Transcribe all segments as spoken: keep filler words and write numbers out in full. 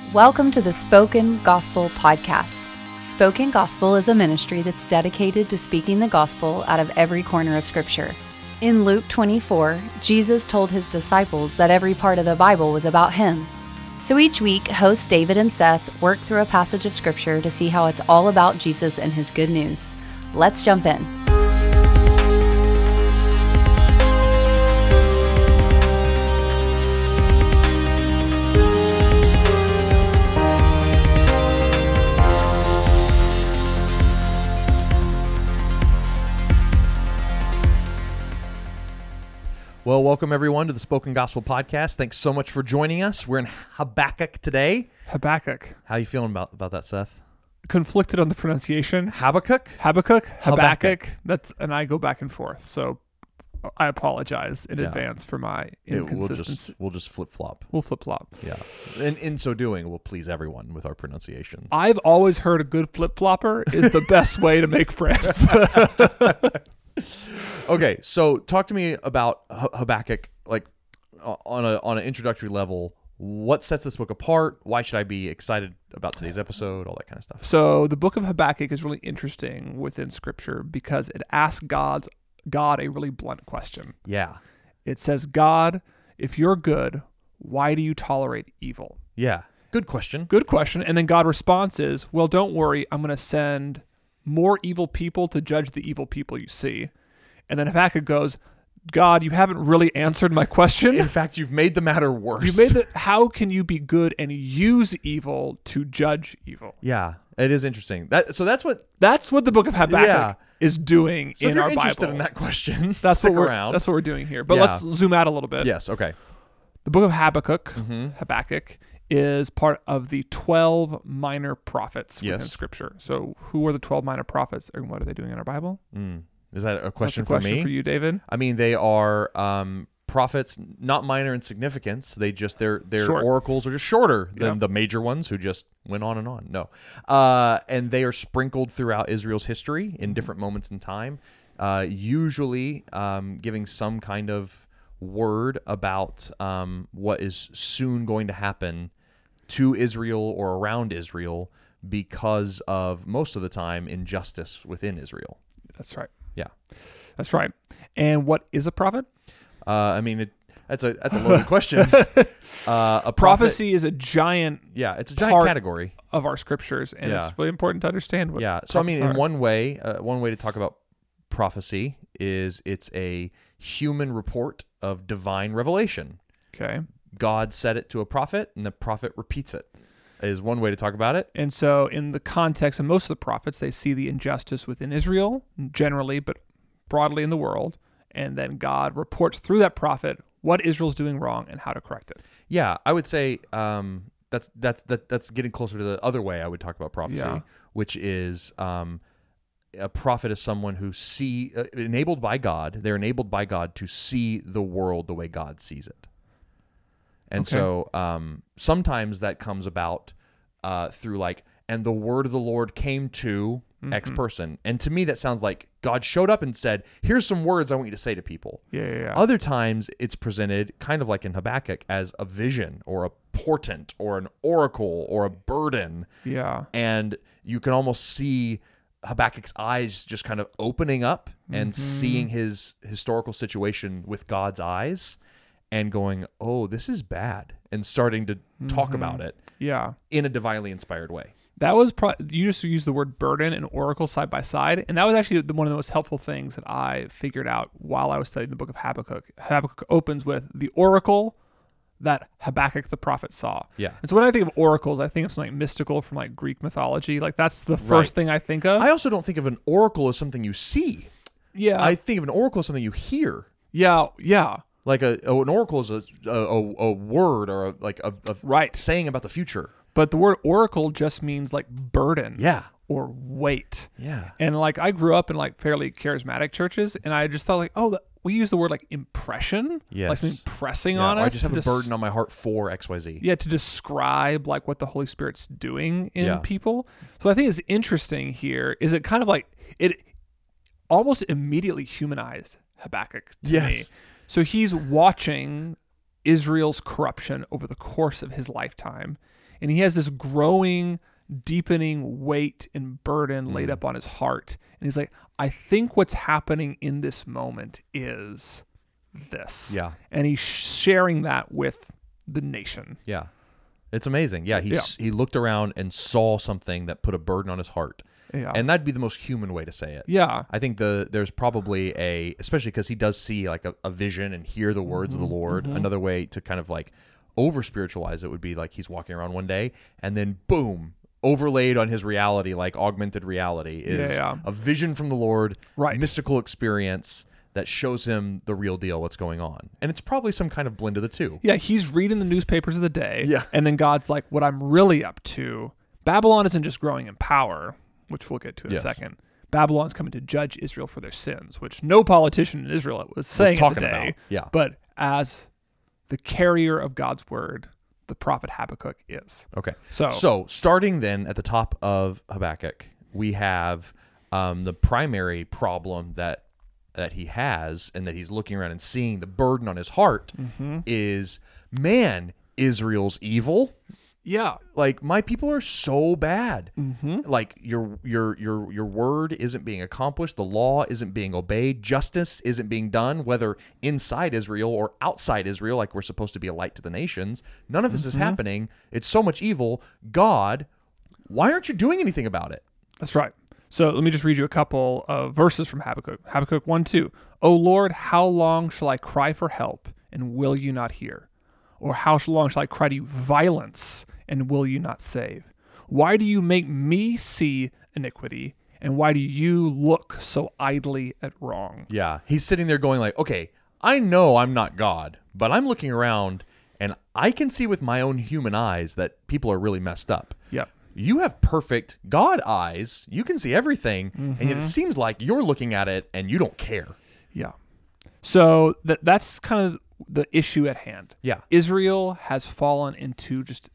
Welcome to the Spoken Gospel Podcast. Spoken Gospel is a ministry that's dedicated to speaking the gospel out of every corner of Scripture. In Luke twenty-four, Jesus told his disciples that every part of the Bible was about him. So each week, hosts David and Seth work through a passage of Scripture to see how it's all about Jesus and his good news. Let's jump in. Well, welcome everyone to the Spoken Gospel Podcast. Thanks so much for joining us. We're in Habakkuk today. Habakkuk. How are you feeling about, about that, Seth? Conflicted on the pronunciation. Habakkuk? Habakkuk? Habakkuk. Habakkuk. That's and I go back and forth. So I apologize in Yeah. advance for my It- we'll inconsistency. just we'll just flip flop. We'll flip flop. Yeah. And in so doing, we'll please everyone with our pronunciations. I've always heard a good flip flopper is the best way to make friends. Okay, so talk to me about H- Habakkuk, like uh, on a on an introductory level. What sets this book apart? Why should I be excited about today's episode? All that kind of stuff. So the book of Habakkuk is really interesting within Scripture because it asks God's God a really blunt question. Yeah. It says, God, if you're good, why do you tolerate evil? Yeah. Good question. Good question. And then God's response is, well, don't worry. I'm going to send more evil people to judge the evil people you see. And then Habakkuk goes, God, you haven't really answered my question. In fact, you've made the matter worse. You made the, how can you be good and use evil to judge evil? Yeah, it is interesting. That so that's what That's what the book of Habakkuk Yeah. is doing So if in you're our interested Bible. in that question, that's stick what we're around. that's what we're doing here. But Yeah. let's zoom out a little bit. Yes. Okay. The book of Habakkuk, Mm-hmm. Habakkuk, is part of the twelve minor prophets within Yes. Scripture. So who are the twelve minor prophets and what are they doing in our Bible? Mm. Is that a question, That's a question for me? for you, David. I mean, they are um, prophets, not minor in significance. They just their their Short. oracles are just shorter than Yeah. the major ones who just went on and on. No, uh, and they are sprinkled throughout Israel's history in different moments in time, uh, usually um, giving some kind of word about um, what is soon going to happen to Israel or around Israel because of, most of the time, injustice within Israel. That's right. Yeah. That's right. And what is a prophet? Uh, I mean, it, that's a that's a loaded question. Uh, a prophet, Prophecy is a giant yeah, it's a giant part category. of our scriptures, and Yeah. it's really important to understand what Yeah. So I mean, in prophets are. one way, uh, one way to talk about prophecy is it's a human report of divine revelation. Okay. God said it to a prophet, and the prophet repeats it. Is one way to talk about it. And so in the context of most of the prophets, they see the injustice within Israel, generally, but broadly in the world. And then God reports through that prophet what Israel's doing wrong and how to correct it. Yeah, I would say um, that's that's that, that's getting closer to the other way I would talk about prophecy, Yeah. which is um, a prophet is someone who see uh, enabled by God. They're enabled by God to see the world the way God sees it, and Okay. so um, sometimes that comes about uh, through like, and the word of the Lord came to X Mhm. person, and to me that sounds like God showed up and said, "Here's some words I want you to say to people." Yeah, yeah, yeah. Other times it's presented kind of like in Habakkuk as a vision or a portent or an oracle or a burden. yeah. And you can almost see Habakkuk's eyes just kind of opening up and Mhm. seeing his historical situation with God's eyes and going, oh, this is bad, and starting to talk Mhm. about it Yeah. in a divinely inspired way. That was pro- you just used the word burden and oracle side by side, and that was actually the, one of the most helpful things that I figured out while I was studying the book of Habakkuk. Habakkuk opens with the oracle that Habakkuk the prophet saw. Yeah. And so when I think of oracles, I think of something like mystical from like Greek mythology. Like that's the first Right. thing I think of. I also don't think of an oracle as something you see. yeah, I think of an oracle as something you hear. yeah, yeah. Like a, a an oracle is a a, a, a word or a, like a, a Right. saying about the future. But the word oracle just means like burden Yeah, or weight. yeah, And like I grew up in like fairly charismatic churches, and I just thought like, oh, the, we use the word like impression, yes. like something pressing Yeah, on or us. I just have to a burden on my heart for X Y Z. Yeah, to describe like what the Holy Spirit's doing in Yeah. people. So I think it's interesting here is it kind of like it almost immediately humanized Habakkuk to Yes. me. So he's watching Israel's corruption over the course of his lifetime. And he has this growing, deepening weight and burden laid Mm. up on his heart. And he's like, I think what's happening in this moment is this. Yeah. And he's sharing that with the nation. Yeah. It's amazing. Yeah, he Yeah. s he looked around and saw something that put a burden on his heart. Yeah. And that'd be the most human way to say it. yeah. I think the there's probably a, especially because he does see like a, a vision and hear the words of the Lord. Another way to kind of like over spiritualize it would be like he's walking around one day and then boom, overlaid on his reality, like augmented reality, is Yeah, yeah. a vision from the Lord, Right. mystical experience that shows him the real deal, what's going on. And it's probably some kind of blend of the two. Yeah, he's reading the newspapers of the day. Yeah. And then God's like, what I'm really up to, Babylon isn't just growing in power, which we'll get to in Yes. a second. Babylon's coming to judge Israel for their sins, which no politician in Israel was saying at talking the day. about. Yeah. But as the carrier of God's word, the prophet Habakkuk is. Okay. So, So starting then at the top of Habakkuk, we have um, the primary problem that that he has and that he's looking around and seeing the burden on his heart Mm-hmm. is, man, Israel's evil. yeah. Like, my people are so bad. Mm-hmm. Like, your your your your word isn't being accomplished, the law isn't being obeyed, justice isn't being done, whether inside Israel or outside Israel, like we're supposed to be a light to the nations. None of this Mm-hmm. is happening. It's so much evil. God, why aren't you doing anything about it? That's right. So let me just read you a couple of verses from Habakkuk. Habakkuk one two. O Lord, how long shall I cry for help, and will you not hear? Or how long shall I cry to you violence, and will you not save? Why do you make me see iniquity, and why do you look so idly at wrong? Yeah, he's sitting there going like, okay, I know I'm not God, but I'm looking around and I can see with my own human eyes that people are really messed up. Yep. You have perfect God eyes. You can see everything, and Mm-hmm. yet it seems like you're looking at it and you don't care. Yeah. So that that's kind of the issue at hand. Yeah. Israel has fallen into just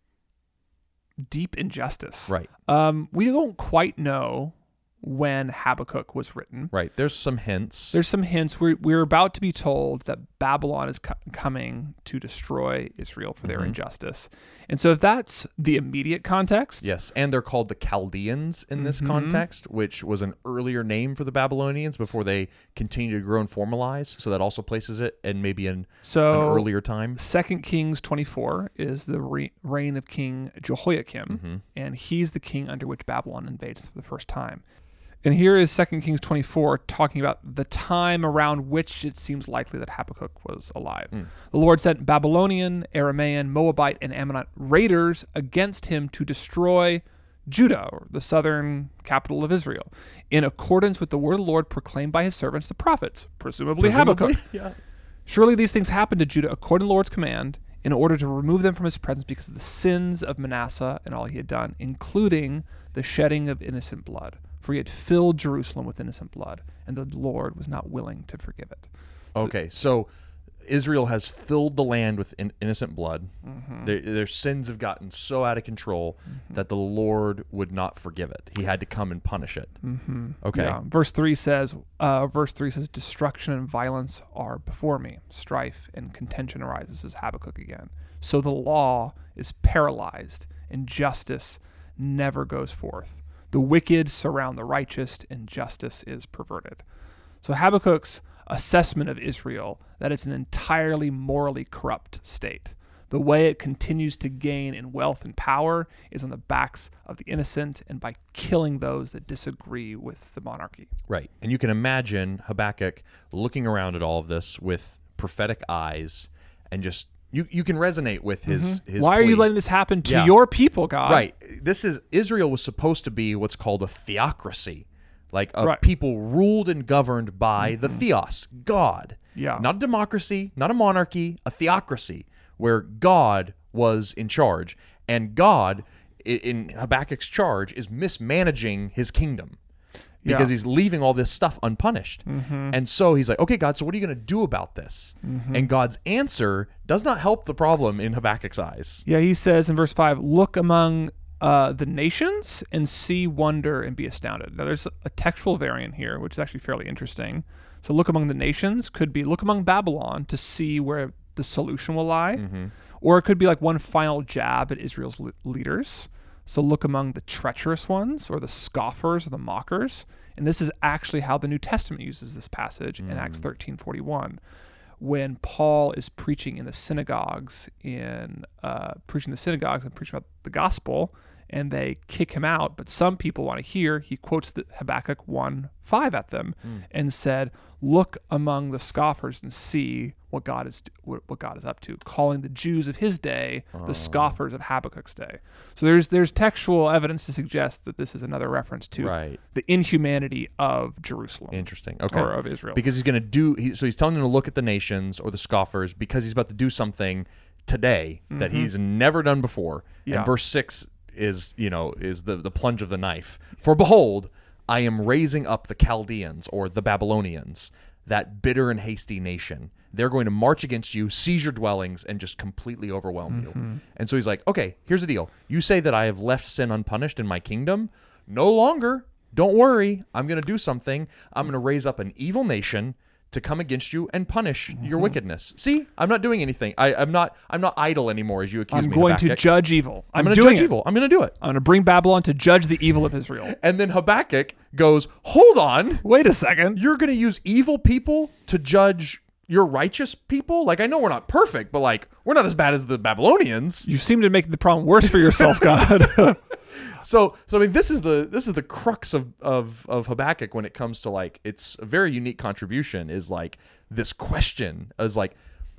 deep injustice. Right. Um, we don't quite know when Habakkuk was written. Right. There's some hints. There's some hints. We're, we're about to be told that Babylon is co- coming to destroy Israel for their Mhm. injustice. And so if that's the immediate context, Yes, and they're called the Chaldeans in this Mhm. context, which was an earlier name for the Babylonians before they continued to grow and formalize. So that also places it in maybe an, so an earlier time. Second Kings twenty-four is the re- reign of King Jehoiakim, Mhm. and he's the king under which Babylon invades for the first time. And here is Second Kings twenty-four talking about the time around which it seems likely that Habakkuk was alive. Mm. The Lord sent Babylonian, Aramaean, Moabite, and Ammonite raiders against him to destroy Judah, or the southern capital of Israel, in accordance with the word of the Lord proclaimed by his servants, the prophets, presumably, Presumably, Habakkuk. yeah. Surely these things happened to Judah according to the Lord's command, in order to remove them from his presence because of the sins of Manasseh and all he had done, including the shedding of innocent blood. For he had filled Jerusalem with innocent blood, and the Lord was not willing to forgive it. Okay, so Israel has filled the land with in- innocent blood. Mm-hmm. Their, their sins have gotten so out of control that the Lord would not forgive it. He had to come and punish it. Mm-hmm. Okay. Yeah. Verse three says, uh, verse three says, destruction and violence are before me. Strife and contention arises, says Habakkuk again. So the law is paralyzed, and justice never goes forth. The wicked surround the righteous, and justice is perverted. So Habakkuk's assessment of Israel, that it's an entirely morally corrupt state. The way it continues to gain in wealth and power is on the backs of the innocent and by killing those that disagree with the monarchy. Right. And you can imagine Habakkuk looking around at all of this with prophetic eyes and just you you can resonate with his his Why are you plea. letting this happen to Yeah. your people, God? Right. This is Israel was supposed to be what's called a theocracy. Like a Right. people ruled and governed by the theos, God. Yeah. Not a democracy, not a monarchy, a theocracy where God was in charge. And God, i- in Habakkuk's charge, is mismanaging his kingdom because Yeah. he's leaving all this stuff unpunished. Mm-hmm. And so he's like, okay, God, so what are you going to do about this? Mm-hmm. And God's answer does not help the problem in Habakkuk's eyes. Yeah, he says in verse five, look among uh, the nations and see wonder and be astounded. Now, there's a textual variant here, which is actually fairly interesting. So look among the nations could be look among Babylon to see where the solution will lie. Mm-hmm. Or it could be like one final jab at Israel's le- leaders. So look among the treacherous ones, or the scoffers, or the mockers. And this is actually how the New Testament uses this passage mm. in Acts thirteen forty-one. When Paul is preaching in the synagogues, in uh, preaching the synagogues and preaching about the gospel, and they kick him out, but some people want to hear, he quotes the Habakkuk one five at them mm. and said, look among the scoffers and see what God is what, what God is up to, calling the Jews of his day uh. the scoffers of Habakkuk's day. So there's there's textual evidence to suggest that this is another reference to right. the inhumanity of Jerusalem. Interesting. Okay. Or of Israel. Because he's going to do, he, so he's telling them to look at the nations or the scoffers because he's about to do something today mm-hmm. that he's never done before. Yeah. And verse six is, you know, is the, the plunge of the knife. For behold, I am raising up the Chaldeans, or the Babylonians, that bitter and hasty nation. They're going to march against you, seize your dwellings, and just completely overwhelm mm-hmm. you. And so he's like, okay, here's the deal. You say that I have left sin unpunished in my kingdom? No longer. Don't worry. I'm going to do something. I'm going to raise up an evil nation to come against you and punish mm-hmm. your wickedness. See, I'm not doing anything. I, I'm not. I'm not idle anymore, as you accuse I'm me. I'm going Habakkuk. to judge evil. I'm, I'm going to doing judge it. evil. I'm going to do it. I'm going to bring Babylon to judge the evil of Israel. And then Habakkuk goes, "Hold on, wait a second. You're going to use evil people to judge your righteous people? Like, I know we're not perfect, but like, we're not as bad as the Babylonians. You seem to make the problem worse for yourself, God." So, so I mean, this is the this is the crux of, of of Habakkuk when it comes to like, it's a very unique contribution. Is like this question is like,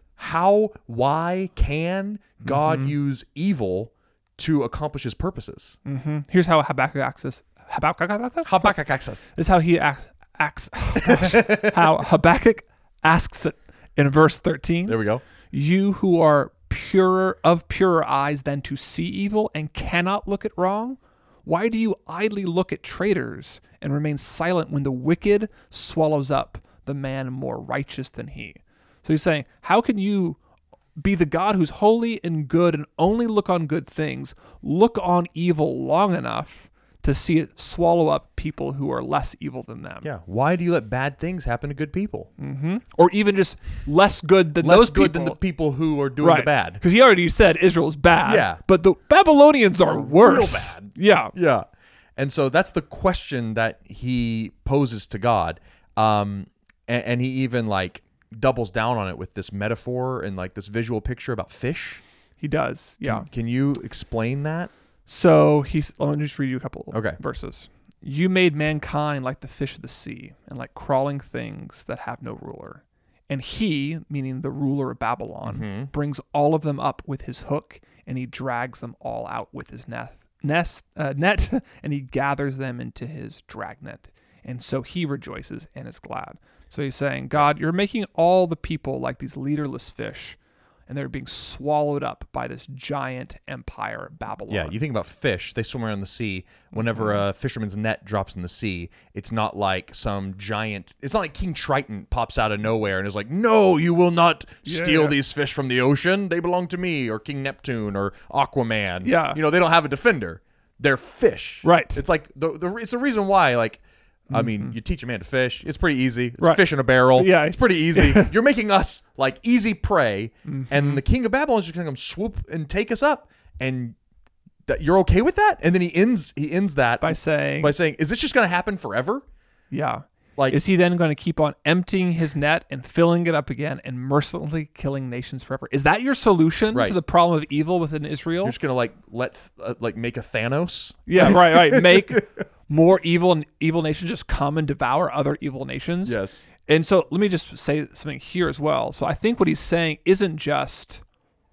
how, why can God mm-hmm. use evil to accomplish His purposes? Mm-hmm. Here's how Habakkuk acts. This Habakkuk acts. Habakkuk acts. This is how he acts. acts oh gosh, how Habakkuk asks it in verse thirteen. There we go. You who are purer of purer eyes than to see evil and cannot look at wrong, why do you idly look at traitors and remain silent when the wicked swallows up the man more righteous than he? So he's saying, how can you be the God who's holy and good and only look on good things, look on evil long enough to see it swallow up people who are less evil than them? Yeah. Why do you let bad things happen to good people? Mm-hmm. Or even just less good than less those good people. than the people who are doing right. the bad. Because he already said Israel's bad. Yeah. But the Babylonians are worse. Real bad. Yeah. Yeah. And so that's the question that he poses to God. Um, and, and he even like doubles down on it with this metaphor and like this visual picture about fish. He does. Yeah. Can, can you explain that? So he's, let me just read you a couple okay. verses. You made mankind like the fish of the sea and like crawling things that have no ruler. And he, meaning the ruler of Babylon, mm-hmm. brings all of them up with his hook, and he drags them all out with his net, nest, uh, net, and he gathers them into his dragnet. And so he rejoices and is glad. So he's saying, God, you're making all the people like these leaderless fish, and they're being swallowed up by this giant empire, Babylon. Yeah, you think about fish, they swim around the sea. Whenever mm-hmm. a fisherman's net drops in the sea, it's not like some giant, it's not like King Triton pops out of nowhere and is like, no, you will not yeah. steal these fish from the ocean. They belong to me, or King Neptune, or Aquaman. Yeah. You know, they don't have a defender. They're fish. Right. It's like, the, the it's the reason why, like, I mean, mm-hmm. you teach a man to fish. It's pretty easy. It's right. fish in a barrel. Yeah. It's pretty easy. You're making us like easy prey. Mm-hmm. And the king of Babylon is just going to come swoop and take us up. And that you're okay with that? And then he ends he ends that by saying, by saying, is this just going to happen forever? Yeah. Like, is he then going to keep on emptying his net and filling it up again and mercilessly killing nations forever? Is that your solution right. to the problem of evil within Israel? You're just going to like let uh, like make a Thanos? Yeah, right, right. Make more evil evil nations just come and devour other evil nations. Yes. And so let me just say something here as well. So I think what he's saying isn't just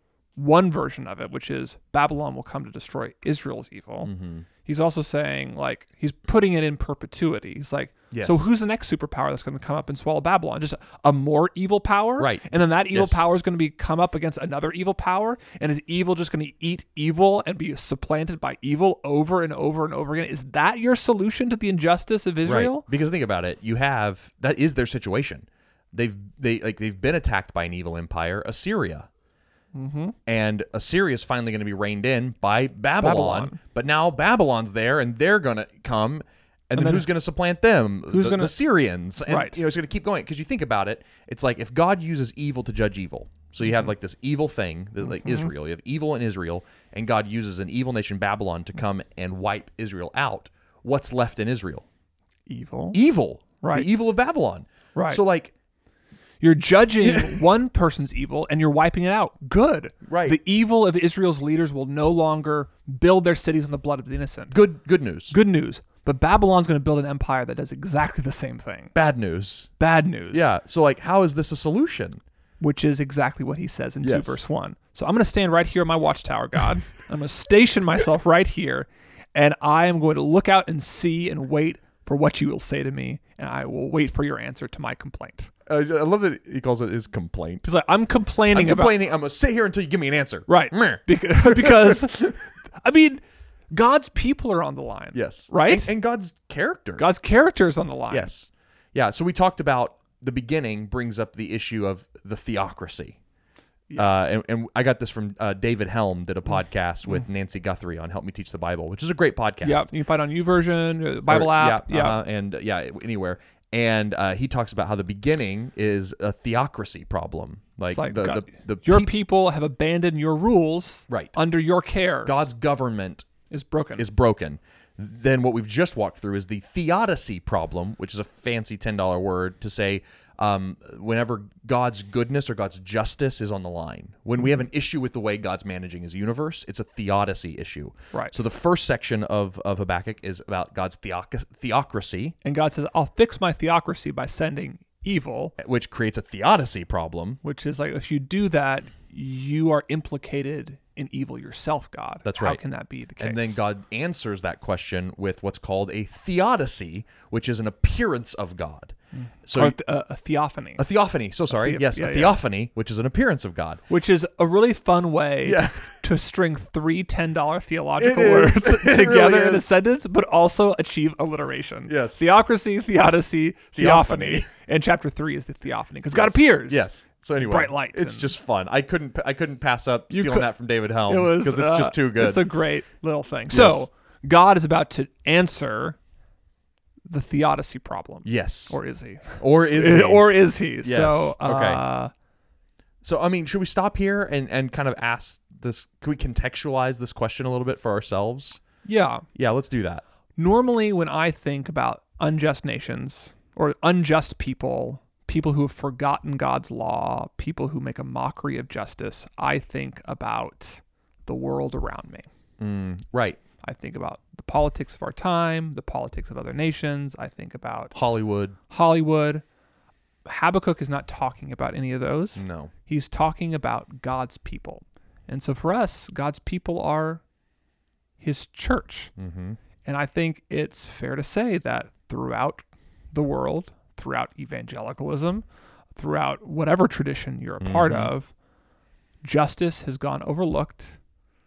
one version of it, which is Babylon will come to destroy Israel's evil. Mm-hmm. He's also saying, like, he's putting it in perpetuity. He's like, yes. so who's the next superpower that's going to come up and swallow Babylon? Just a more evil power? Right. And then that evil yes. power is going to be come up against another evil power? And is evil just going to eat evil and be supplanted by evil over and over and over again? Is that your solution to the injustice of Israel? Right. Because think about it. You have, that is their situation. They've, they, like, they've been attacked by an evil empire, Assyria. Mm-hmm. And Assyria is finally going to be reined in by Babylon, Babylon. But now Babylon's there, and they're going to come And, And then, then who's going to supplant them? who's the, gonna- the Syrians. And, Right. you know, it's going to keep going. Because you think about it, it's like if God uses evil to judge evil. So you have like this evil thing, that, like Israel. You have evil in Israel, and God uses an evil nation, Babylon, to come and wipe Israel out. What's left in Israel? Evil. Evil. Right. The evil of Babylon. Right. So like, You're judging one person's evil and you're wiping it out. Good. Right. The evil of Israel's leaders will no longer build their cities on the blood of the innocent. good good news. Good news. But Babylon's going to build an empire that does exactly the same thing. Bad news. Bad news. Yeah. So like, how is this a solution? Which is exactly what he says in two Yes. verse one. So I'm going to stand right here on my watchtower, God. I'm going to station myself right here, and I am going to look out and see and wait for what you will say to me, and I will wait for your answer to my complaint. Uh, I love that he calls it his complaint. He's like, I'm complaining I'm about... complaining. I'm going to sit here until you give me an answer. Right. Meh. Because, because, I mean, God's people are on the line. Yes. Right? And, and God's character. God's character is on the line. Yes. Yeah. So we talked about the beginning brings up the issue of the theocracy. Uh, and, and I got this from uh, David Helm, did a podcast with Nancy Guthrie on Help Me Teach the Bible, which is a great podcast. Yeah, you can find it on YouVersion, uh, Bible Or- app. Yeah. Yeah. uh, and uh, yeah, anywhere. And uh, he talks about how the beginning is a theocracy problem. Like, It's like the, God- the, the your peop- people have abandoned your rules Right. under your care. God's government is broken. is broken. Then what we've just walked through is the theodicy problem, which is a fancy ten dollar word to say um, whenever God's goodness or God's justice is on the line. When we have an issue with the way God's managing his universe, it's a theodicy issue. Right. So the first section of, of Habakkuk is about God's theoc- theocracy, And God says, I'll fix my theocracy by sending evil, which creates a theodicy problem. which is like, if you do that, you are implicated in evil yourself, God. That's How right. can that be the case? And then God answers that question with what's called a theodicy, which is an appearance of God. So or th- uh, a theophany, a theophany. So sorry. the- yes, yeah, a yeah. theophany, which is an appearance of God. which is a really fun way Yeah. to string three ten dollar theological It is. words It really together in a is. sentence, but also achieve alliteration. Yes. Theocracy, theodicy, theophany. Theophany. And chapter three is the theophany, because God appears. Yes. So anyway, Bright lights it's and- just fun. I couldn't I couldn't pass up You stealing could- that from David Helm It was because it's uh, just too good. It's a great little thing. So God is about to answer the theodicy problem. yes. Or is he? Or is he? or is he? Yes. So Okay. uh, So I mean, should we stop here and, and kind of ask this? Can we contextualize this question a little bit for ourselves? yeah. Yeah, let's do that. Normally, when I think about unjust nations or unjust people, people who have forgotten God's law, people who make a mockery of justice, I think about the world around me. Mm, right. I think about the politics of our time, the politics of other nations. I think about Hollywood. Hollywood. Habakkuk is not talking about any of those. No. He's talking about God's people. And so for us, God's people are his church. Mm-hmm. And I think it's fair to say that throughout the world, throughout evangelicalism, throughout whatever tradition you're a part Mhm. of, justice has gone overlooked.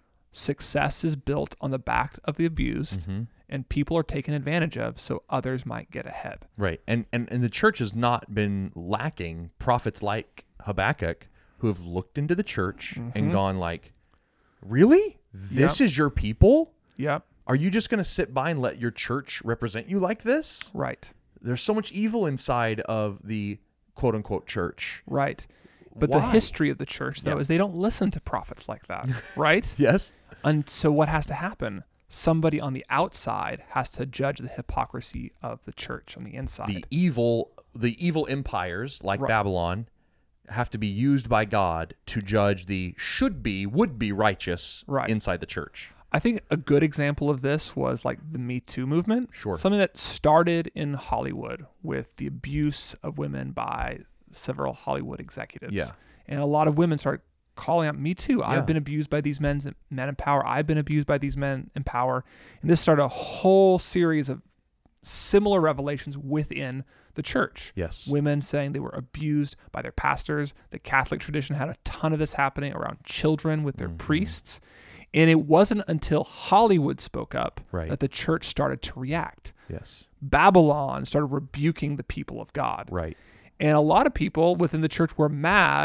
Success is built on the back of the abused, Mm-hmm. and people are taken advantage of so others might get ahead. Right. And, and and the church has not been lacking prophets like Habakkuk who have looked into the church and gone like, really? This Yep. is your people? Yep, Are you just going to sit by and let your church represent you like this? right, There's so much evil inside of the quote unquote church. right. But the Why? history of the church, though, Yeah. is they don't listen to prophets like that, right? Yes. And so what has to happen? Somebody on the outside has to judge the hypocrisy of the church on the inside. The evil the evil empires like Right. Babylon have to be used by God to judge the should be, would be righteous Right. inside the church. I think a good example of this was like the Me Too movement. Sure. Something that started in Hollywood with the abuse of women by several Hollywood executives. Yeah. And a lot of women started calling out, me too. Yeah. I've been abused by these men, men in power. I've been abused by these men in power. And this started a whole series of similar revelations within the church. Yes. Women saying they were abused by their pastors. The Catholic tradition had a ton of this happening around children with their Mm-hmm. priests. And it wasn't until Hollywood spoke up Right. that the church started to react. Yes. Babylon started rebuking the people of God. Right. And a lot of people within the church were mad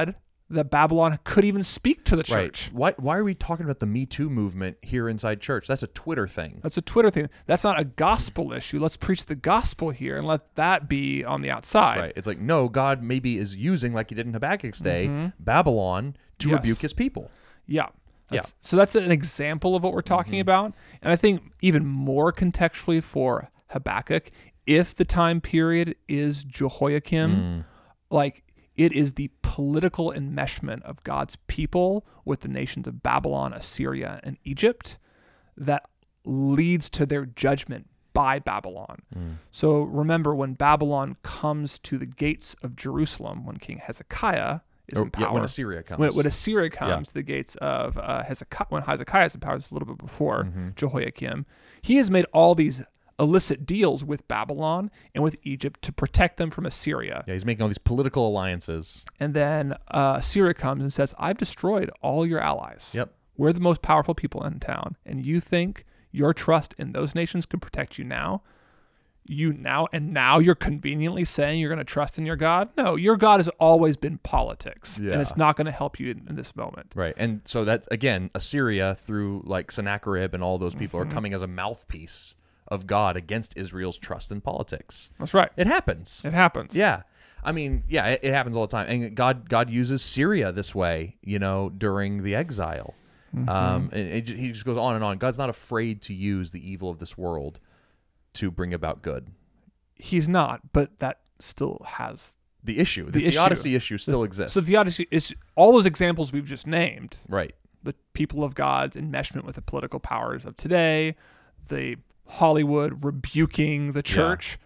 that Babylon could even speak to the church. Right. Why, why are we talking about the Me Too movement here inside church? That's a Twitter thing. That's a Twitter thing. That's not a gospel issue. Let's preach the gospel here and let that be on the outside. Right. It's like, no, God maybe is using, like he did in Habakkuk's day, Mm-hmm. Babylon to Yes. rebuke his people. Yeah. That's, Yeah. So that's an example of what we're talking Mm-hmm. about. And I think even more contextually for Habakkuk, if the time period is Jehoiakim, Mm. like it is the political enmeshment of God's people with the nations of Babylon, Assyria, and Egypt that leads to their judgment by Babylon. Mm. So remember, when Babylon comes to the gates of Jerusalem, when King Hezekiah is Or, in power, yeah, when Assyria comes. when, when Assyria comes Yeah. to the gates of uh, Hezekiah, when Hezekiah is in power, it's a little bit before Mm-hmm. Jehoiakim, he has made all these illicit deals with Babylon and with Egypt to protect them from Assyria. yeah, he's making all these political alliances. And then uh, Assyria comes and says, I've destroyed all your allies. Yep. We're the most powerful people in town. And you think your trust in those nations can protect you now? You now, and now you're conveniently saying you're going to trust in your God? No, your God has always been politics. Yeah. And it's not going to help you in, in this moment. Right. And so that, again, Assyria through like Sennacherib and all those people Mm-hmm. are coming as a mouthpiece of God against Israel's trust in politics. That's right. It happens. It happens. Yeah. I mean, yeah, it, it happens all the time. And God God uses Syria this way, you know, during the exile. Mm-hmm. Um, and it, he just goes on and on. God's not afraid to use the evil of this world to bring about good. He's not, but that still has The issue, the, The issue. theodicy issue still the, exists. So the Odyssey is all those examples we've just named. Right. The people of God's enmeshment with the political powers of today, the Hollywood rebuking the church.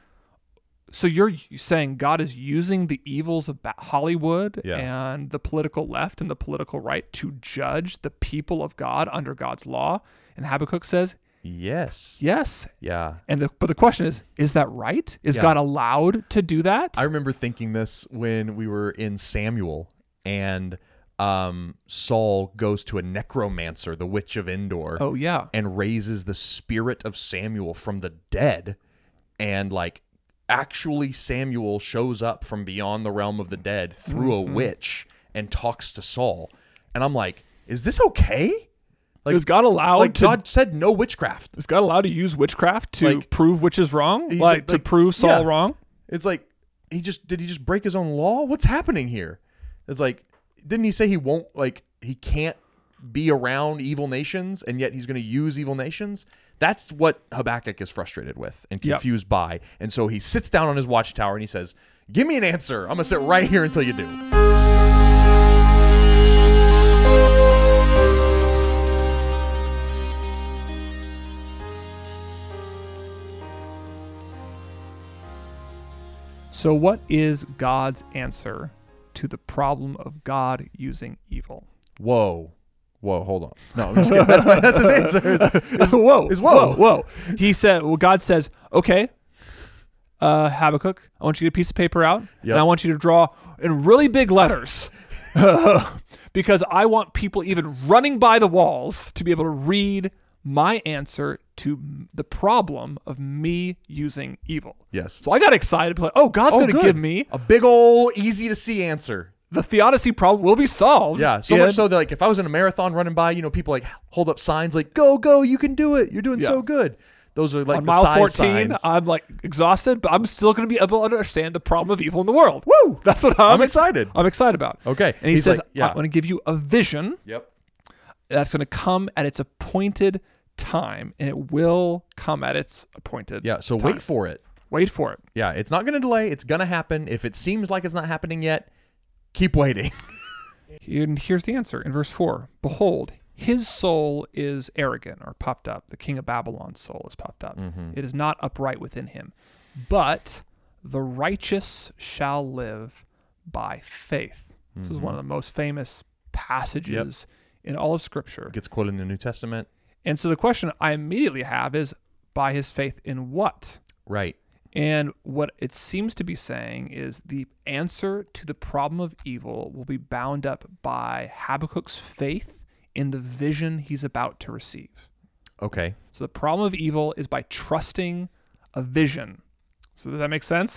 So you're saying God is using the evils of ba- Hollywood Yeah. and the political left and the political right to judge the people of God under God's law? And Habakkuk says, Yes. yes. Yeah. And the, but the question is, is that right? Is Yeah. God allowed to do that? I remember thinking this when we were in Samuel and um, Saul goes to a necromancer, the witch of Endor. oh, yeah. And raises the spirit of Samuel from the dead. And like actually Samuel shows up from beyond the realm of the dead through Mm-hmm. a witch and talks to Saul. And I'm like, is this okay? Like, is God allowed like to God said no witchcraft. is God allowed to use witchcraft to Like, prove which is wrong? he's Like, like- to like, prove Saul yeah. wrong? It's like he just did he just break his own law? What's happening here? It's like didn't he say he won't like he can't be around evil nations and yet he's going to use evil nations? That's what Habakkuk is frustrated with and Yep. confused by. And so he sits down on his watchtower and he says, "Give me an answer. I'm going to sit right here until you do." So what is God's answer to the problem of God using evil? Whoa. Whoa, hold on. No, I'm just kidding. That's, my, that's his answer. Is, whoa, is whoa. whoa, whoa. He said, well, God says, okay, uh, Habakkuk, I want you to get a piece of paper out, Yep. and I want you to draw in really big letters, because I want people even running by the walls to be able to read my answer to the problem of me using evil. Yes. So I got excited, like, oh, God's Oh, going to good. give me a big old easy to see answer. the theodicy problem will be solved. Yeah, so in- much so that like if I was in a marathon running by, you know, people like hold up signs like "Go, go, you can do it. You're doing Yeah. so good." Those are like on the mile size fourteen, signs. I'm like exhausted, but I'm still going to be able to understand the problem of evil in the world. Woo! That's what I'm, I'm excited. I'm excited about. Okay. And he He's says, like, yeah. I'm going to give you a vision Yep. that's going to come at its appointed time, and it will come at its appointed Yeah. So time. wait for it. Wait for it. Yeah, it's not going to delay. It's going to happen. If it seems like it's not happening yet, keep waiting. And here's the answer in verse four. Behold, his soul is arrogant or puffed up. The king of Babylon's soul is puffed up. Mm-hmm. It is not upright within him. But the righteous shall live by faith. This is Mm-hmm. one of the most famous passages in all of Scripture. Gets quoted in the New Testament. And so the question I immediately have is, by his faith in what? Right. And what it seems to be saying is the answer to the problem of evil will be bound up by Habakkuk's faith in the vision he's about to receive. Okay. So the problem of evil is by trusting a vision. So does that make sense?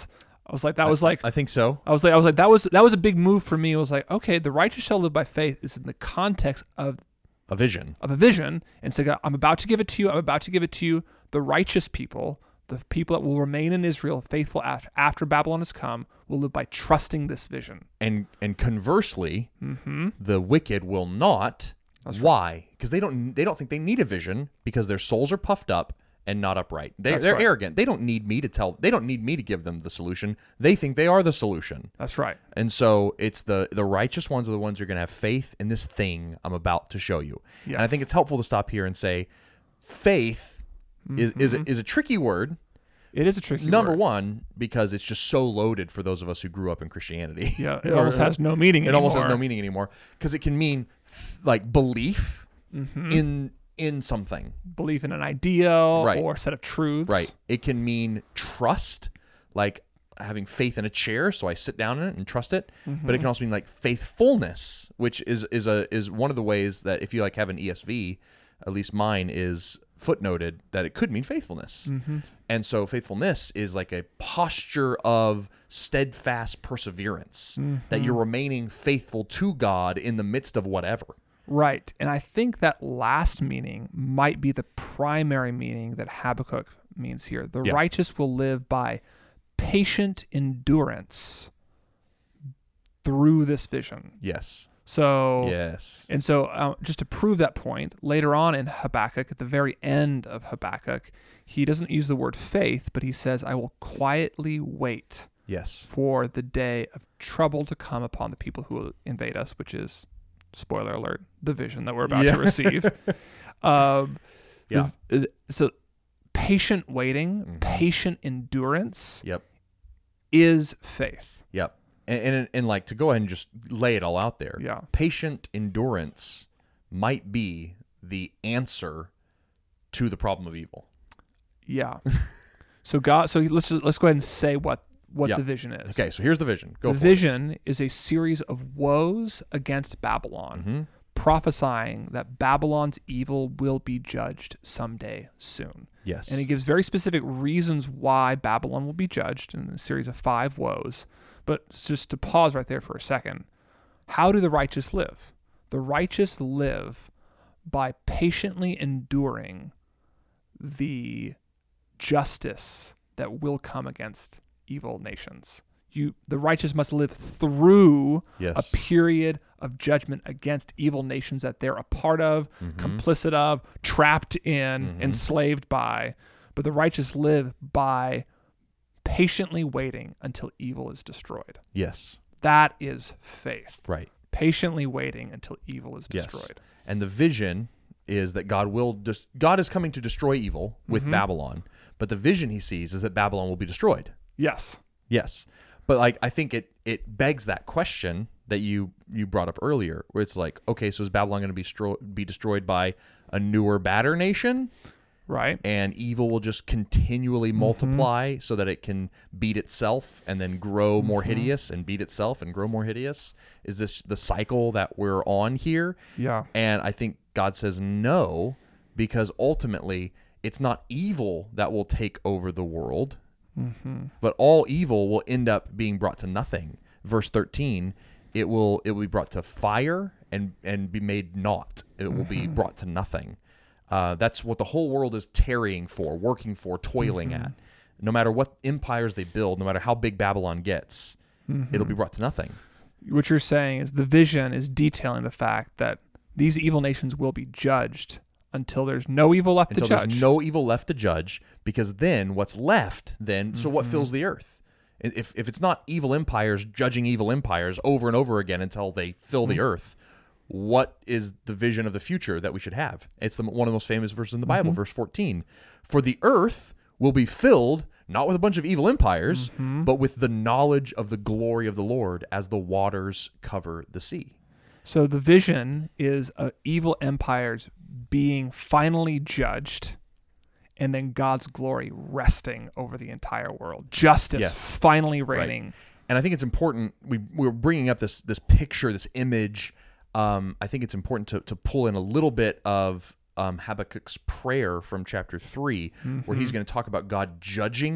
I was like, that was like, I think so. I was like, I was like, that was that was a big move for me. It was like, okay, the righteous shall live by faith is in the context of A vision. of a vision, and so God, I'm about to give it to you. I'm about to give it to you. The righteous people, the people that will remain in Israel, faithful after, after Babylon has come, will live by trusting this vision. And and conversely, Mm-hmm. the wicked will not. That's right. Why? Because they don't they don't think they need a vision because their souls are puffed up and not upright. They, That's they're right. arrogant. They don't need me to tell. They don't need me to give them the solution. They think they are the solution. That's right. And so it's the the righteous ones are the ones who are going to have faith in this thing I'm about to show you. Yes. And I think it's helpful to stop here and say, faith is is a, is a tricky word. It is a tricky Number word. one, because it's just so loaded for those of us who grew up in Christianity. Yeah, it Or- almost has no meaning It anymore. almost has no meaning anymore because it can mean f- like belief Mm-hmm. in in something. Belief in an ideal Right. or set of truths. Right. It can mean trust, like having faith in a chair, so I sit down in it and trust it. Mm-hmm. But it can also mean like faithfulness, which is is a is one of the ways that if you like have an E S V, at least mine is footnoted that it could mean faithfulness. Mm-hmm. And so faithfulness is like a posture of steadfast perseverance, Mm-hmm. that you're remaining faithful to God in the midst of whatever. Right. And I think that last meaning might be the primary meaning that Habakkuk means here. The Yeah. righteous will live by patient endurance through this vision. Yes. So, Yes. and so uh, just to prove that point, later on in Habakkuk, at the very end of Habakkuk, he doesn't use the word faith, but he says, I will quietly wait Yes. for the day of trouble to come upon the people who will invade us, which is, spoiler alert, the vision that we're about Yeah. to receive. um, Yeah. the- so patient waiting, Mhm. patient endurance Yep. is faith. Yep. And, and and like to go ahead and just lay it all out there. Yeah. Patient endurance might be the answer to the problem of evil. Yeah. so God, so let's let's go ahead and say what what Yeah. the vision is. Okay, so here's the vision. Go the for vision is a series of woes against Babylon, it. Mm-hmm. prophesying that Babylon's evil will be judged someday soon. Yes. And he gives very specific reasons why Babylon will be judged in a series of five woes. But just to pause right there for a second, how do the righteous live? The righteous live by patiently enduring the justice that will come against evil nations. You, the righteous must live through Yes. a period of judgment against evil nations that they're a part of, Mhm. complicit of, trapped in, Mhm. enslaved by. But the righteous live by patiently waiting until evil is destroyed. Yes. That is faith. Right. Patiently waiting until evil is Yes. destroyed. And the vision is that God will just God is coming to destroy evil with Mhm. Babylon, but the vision he sees is that Babylon will be destroyed. Yes. Yes. But like I think it it begs that question that you you brought up earlier, where it's like, okay, so is Babylon going to be stro- be destroyed by a newer, badder nation, Right. and evil will just continually multiply so that it can beat itself and then grow more hideous and beat itself and grow more hideous? Is this the cycle that we're on here? Yeah. And I think God says no, because ultimately it's not evil that will take over the world, Mm-hmm. but all evil will end up being brought to nothing. Verse thirteen, it will it will be brought to fire and and be made naught. It will be brought to nothing. Uh, that's what the whole world is tarrying for, working for, toiling at. No matter what empires they build, no matter how big Babylon gets, it'll be brought to nothing. What you're saying is the vision is detailing the fact that these evil nations will be judged until there's no evil left Until to judge. there's no evil left to judge, because then what's left then, so what fills the earth? If, if it's not evil empires judging evil empires over and over again until they fill the earth, what is the vision of the future that we should have? It's the, one of the most famous verses in the Bible, verse fourteen. For the earth will be filled not with a bunch of evil empires, but with the knowledge of the glory of the Lord as the waters cover the sea. So the vision is uh, evil empires being finally judged, and then God's glory resting over the entire world. Justice Yes. finally reigning. And I think it's important, we, we're bringing up this this picture, this image. Um, I think it's important to, to pull in a little bit of um, Habakkuk's prayer from chapter three, where he's going to talk about God judging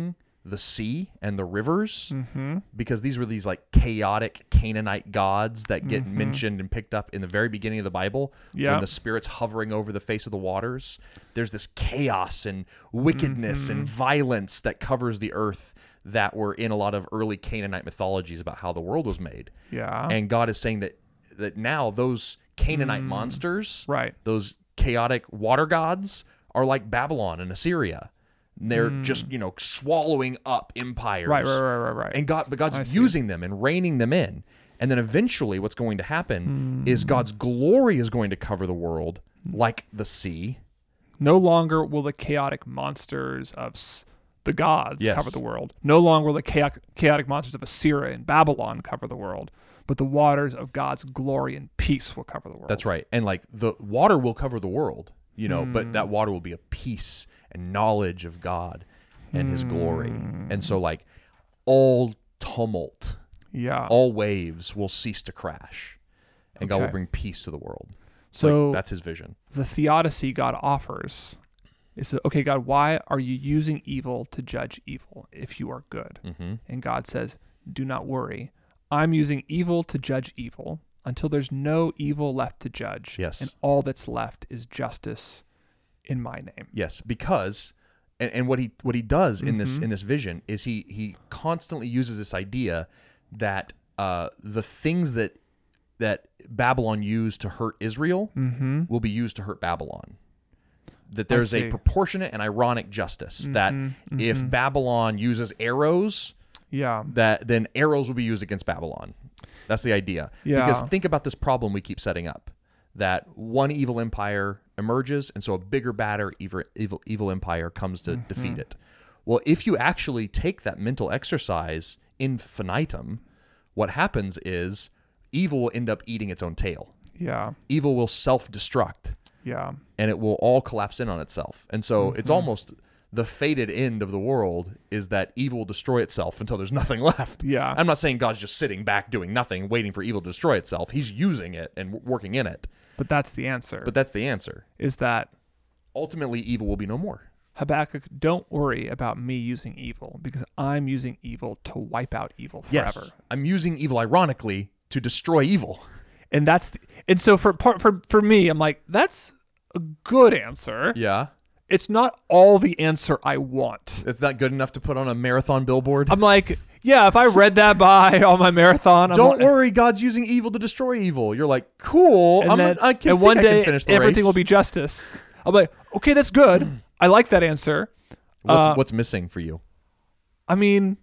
the sea and the rivers, Mm-hmm. because these were these like chaotic Canaanite gods that get Mhm. mentioned and picked up in the very beginning of the Bible. Yeah. When the spirit's hovering over the face of the waters, there's this chaos and wickedness and violence that covers the earth that were in a lot of early Canaanite mythologies about how the world was made. Yeah. And God is saying that that now those Canaanite Mm. monsters, Right. those chaotic water gods, are like Babylon and Assyria. They're just, you know, swallowing up empires. Mm. Right, right, right, right, right. And God, but God's I see. using them and reining them in. And then eventually what's going to happen Hmm. is God's glory is going to cover the world like the sea. No longer will the chaotic monsters of s- the gods Yes. cover the world. No longer will the chaotic, chaotic monsters of Assyria and Babylon cover the world. But the waters of God's glory and peace will cover the world. That's right. And like the water will cover the world, you know, Hmm. but that water will be a peace and knowledge of God and his glory. Hmm. And so like all tumult, Yeah. all waves will cease to crash, and God will Okay. bring peace to the world. So Like, that's his vision. the theodicy God offers is, that, okay, God, why are you using evil to judge evil if you are good? Mm-hmm. And God says, do not worry. I'm using evil to judge evil until there's no evil left to judge. Yes. And all that's left is justice in my name. Yes, because and, and what he what he does in this Mhm. in this vision is he he constantly uses this idea that uh, the things that that Babylon used to hurt Israel Mm-hmm. will be used to hurt Babylon. That there's a see. proportionate and ironic justice. That Mhm, if mhm. Babylon uses arrows, Yeah. that then arrows will be used against Babylon. That's the idea. Yeah. Because think about this problem we keep setting up. That one evil empire emerges, and so a bigger, badder evil, evil, evil empire comes to Mm-hmm. defeat it. Well, if you actually take that mental exercise infinitum, what happens is evil will end up eating its own tail. Yeah. Evil will self-destruct, Yeah. and it will all collapse in on itself. And so it's Mm-hmm. almost the fated end of the world is that evil will destroy itself until there's nothing left. Yeah. I'm not saying God's just sitting back doing nothing, waiting for evil to destroy itself. He's using it and w- working in it. But that's the answer. But that's the answer. is that Ultimately, evil will be no more. Habakkuk, don't worry about me using evil because I'm using evil to wipe out evil forever. Yes, I'm using evil ironically to destroy evil. And that's the, and so for part for for me, I'm like, that's a good answer. Yeah. It's not all the answer I want. It's not good enough to put on a marathon billboard. I'm like, yeah, if I read that by on my marathon, I'm Don't like, worry, God's using evil to destroy evil. You're like, cool. and I'm then I can and think one I day can finish the everything race. will be justice. I'm like, okay, that's good. I like that answer. What's Uh, what's missing for you? I mean,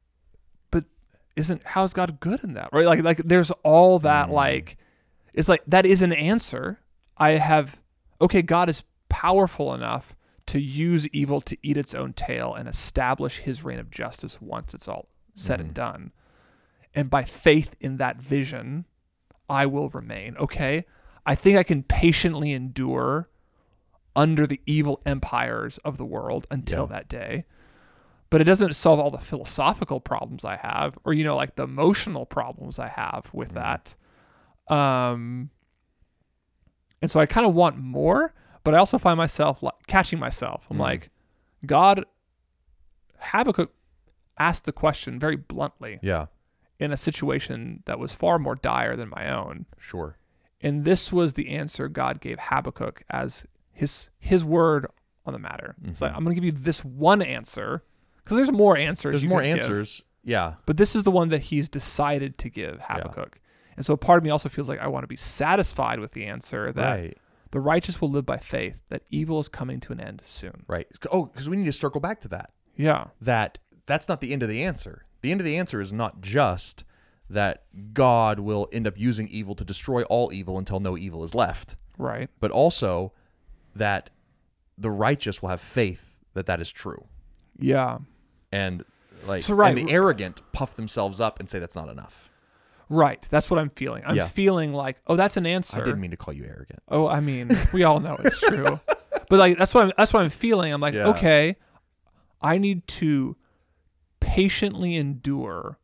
but isn't how's God good in that, right? Like, like there's all that. Mm. Like, it's like that is an answer. I have okay. God is powerful enough to use evil to eat its own tail and establish His reign of justice once it's all said Mhm. and done. And by faith in that vision, I will remain. Okay, I think I can patiently endure under the evil empires of the world until Yeah. that day. But it doesn't solve all the philosophical problems I have, or, you know, like the emotional problems I have with Mhm. that. Um, and so I kind of want more, but I also find myself like catching myself. I'm Mhm. like, God, Habakkuk asked the question very bluntly Yeah, in a situation that was far more dire than my own. sure. And this was the answer God gave Habakkuk as his his word on the matter. It's like, Mhm. I'm going to give you this one answer because there's more answers. There's you more could give, answers. Yeah. but this is the one that he's decided to give Habakkuk. And so part of me also feels like I want to be satisfied with the answer that Right. the righteous will live by faith, that evil is coming to an end soon. Right. Oh, because we need to circle back to that. Yeah. That that's not the end of the answer. The end of the answer is not just that God will end up using evil to destroy all evil until no evil is left, Right. but also that the righteous will have faith that that is true. Yeah. And like So, right. and the arrogant puff themselves up and say that's not enough. Right. That's what I'm feeling. I'm Yeah. feeling like, oh, that's an answer. I didn't mean to call you arrogant. Oh, I mean, we all know it's true. But like that's what I'm that's what I'm feeling. I'm like, Yeah. okay, I need to patiently endure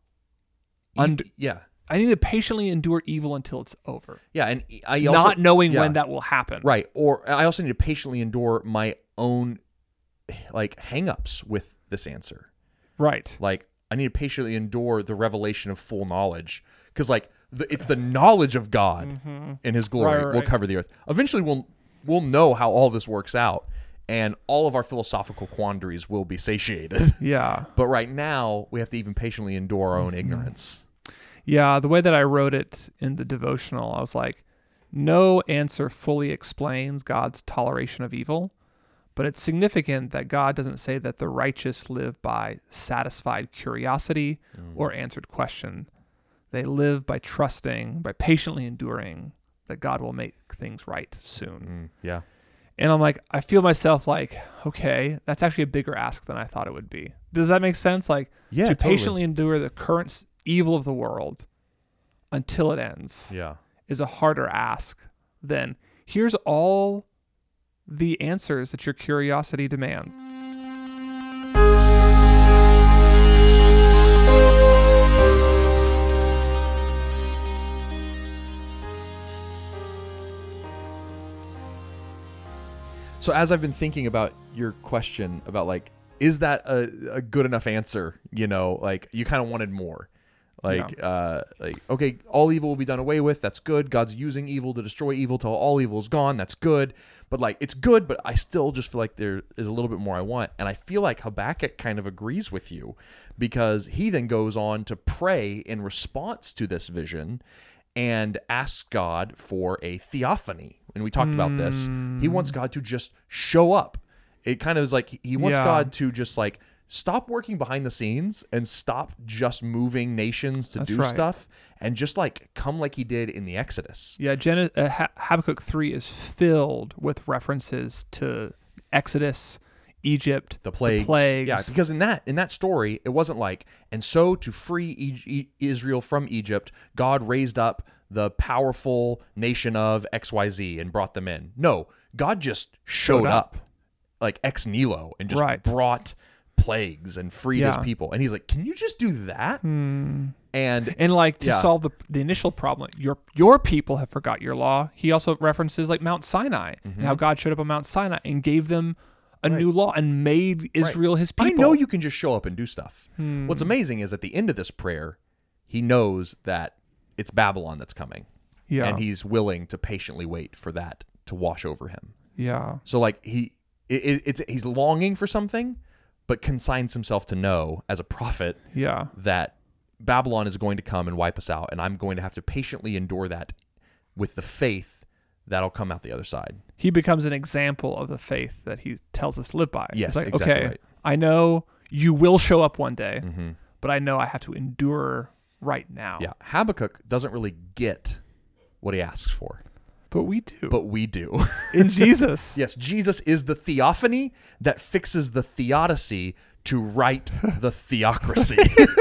E- under yeah. I need to patiently endure evil until it's over. Yeah, and I also Not knowing yeah. when that will happen. Right. Or I also need to patiently endure my own like hangups with this answer. Right. Like, I need to patiently endure the revelation of full knowledge. Because, like, the, it's the knowledge of God Mm-hmm. in his glory Right, right, will right. cover the earth. Eventually, we'll we'll know how all this works out, and all of our philosophical quandaries will be satiated. Yeah. But right now, we have to even patiently endure our own ignorance. Yeah, the way that I wrote it in the devotional, I was like, no answer fully explains God's toleration of evil, but it's significant that God doesn't say that the righteous live by satisfied curiosity or answered question. They live by trusting, by patiently enduring that God will make things right soon. Mm, yeah. And I'm like, I feel myself like, okay, that's actually a bigger ask than I thought it would be. Does that make sense? Like, Yeah, to totally. patiently endure the current s- evil of the world until it ends Yeah. is a harder ask than here's all the answers that your curiosity demands. So as I've been thinking about your question about, like, is that a, a good enough answer? You know, like, you kind of wanted more. Like, Yeah. uh, like, okay, all evil will be done away with. That's good. God's using evil to destroy evil till all evil is gone. That's good. But, like, it's good, but I still just feel like there is a little bit more I want. And I feel like Habakkuk kind of agrees with you, because he then goes on to pray in response to this vision and asks God for a theophany. And we talked about this. He wants God to just show up. It kind of is like he wants Yeah. God to just, like, stop working behind the scenes and stop just moving nations to That's do right. stuff, and just, like, come like he did in the Exodus. Yeah, Gen- uh, ha- Habakkuk three is filled with references to Exodus, Egypt, The plagues. plagues. Yeah, because in that in that story, it wasn't like, and so to free e- E- Israel from Egypt, God raised up the powerful nation of X Y Z and brought them in. No, God just showed, Showed up. up. like ex nihilo, and just Right. brought plagues and freed his Yeah. people. And he's like, can you just do that? Hmm. And And like to Yeah. solve the the initial problem, your your people have forgot your law. He also references like Mount Sinai and how God showed up on Mount Sinai and gave them a Mm-hmm. Right. new law and made Israel his I people. know you can just show up and do stuff. Hmm. What's amazing is at the end of this prayer, he knows that it's Babylon that's coming. Yeah. And he's willing to patiently wait for that to wash over him. yeah. So, like, he it, it, it's he's longing for something, but consigns himself to know as a prophet Yeah. that Babylon is going to come and wipe us out, and I'm going to have to patiently endure that with the faith that'll come out the other side. He becomes an example of the faith that he tells us to live by. Yes, It's like, exactly okay, right. I know you will show up one day, Mm-hmm. but I know I have to endure right now. Yeah, Habakkuk doesn't really get what he asks for, But we do. but we do. in Jesus. Yes, Jesus is the theophany that fixes the theodicy to right the theocracy.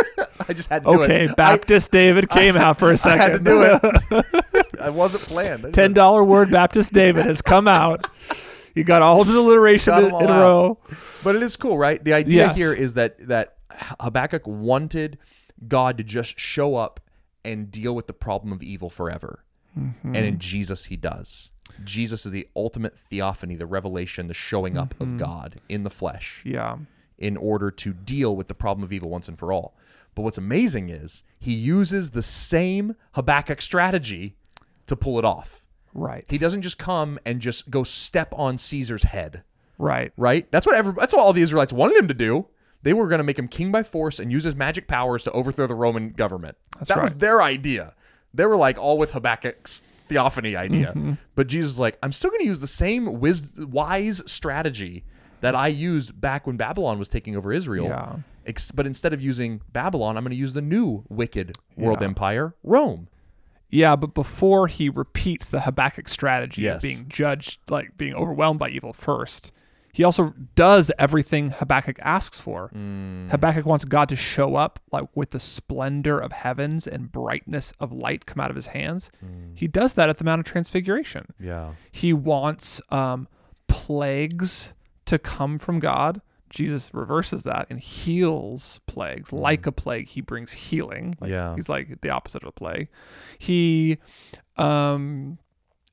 I just had to do Okay, it. Baptist David came out for a I second. had to do it. I wasn't planned. I just- ten dollar word Baptist David has come out. You got all of his alliteration Got in, 'em all in a out. row. But it is cool, right? The idea Yes. here is that that Habakkuk wanted God to just show up and deal with the problem of evil forever. Mm-hmm. And in Jesus, he does. Jesus is the ultimate theophany, the revelation, the showing up Mm-hmm. of God in the flesh Yeah. in order to deal with the problem of evil once and for all. But what's amazing is he uses the same Habakkuk strategy to pull it off. Right. He doesn't just come and just go step on Caesar's head. right. Right? That's what every, that's what all the Israelites wanted him to do. They were going to make him king by force and use his magic powers to overthrow the Roman government. That's that was right. their idea. They were like all with Habakkuk's theophany idea. Mm-hmm. But Jesus is like, I'm still going to use the same wis- wise strategy that I used back when Babylon was taking over Israel. Yeah. Ex- but instead of using Babylon, I'm going to use the new wicked world Yeah. empire, Rome. Yeah, but before he repeats the Habakkuk strategy Yes. of being judged, like being overwhelmed by evil first, he also does everything Habakkuk asks for. Mm. Habakkuk wants God to show up like with the splendor of heavens and brightness of light come out of his hands. Mm. He does that at the Mount of Transfiguration. Yeah. He wants um, plagues to come from God. Jesus reverses that and heals plagues. Like a plague, he brings healing. Like, Yeah. He's like the opposite of a plague. He um,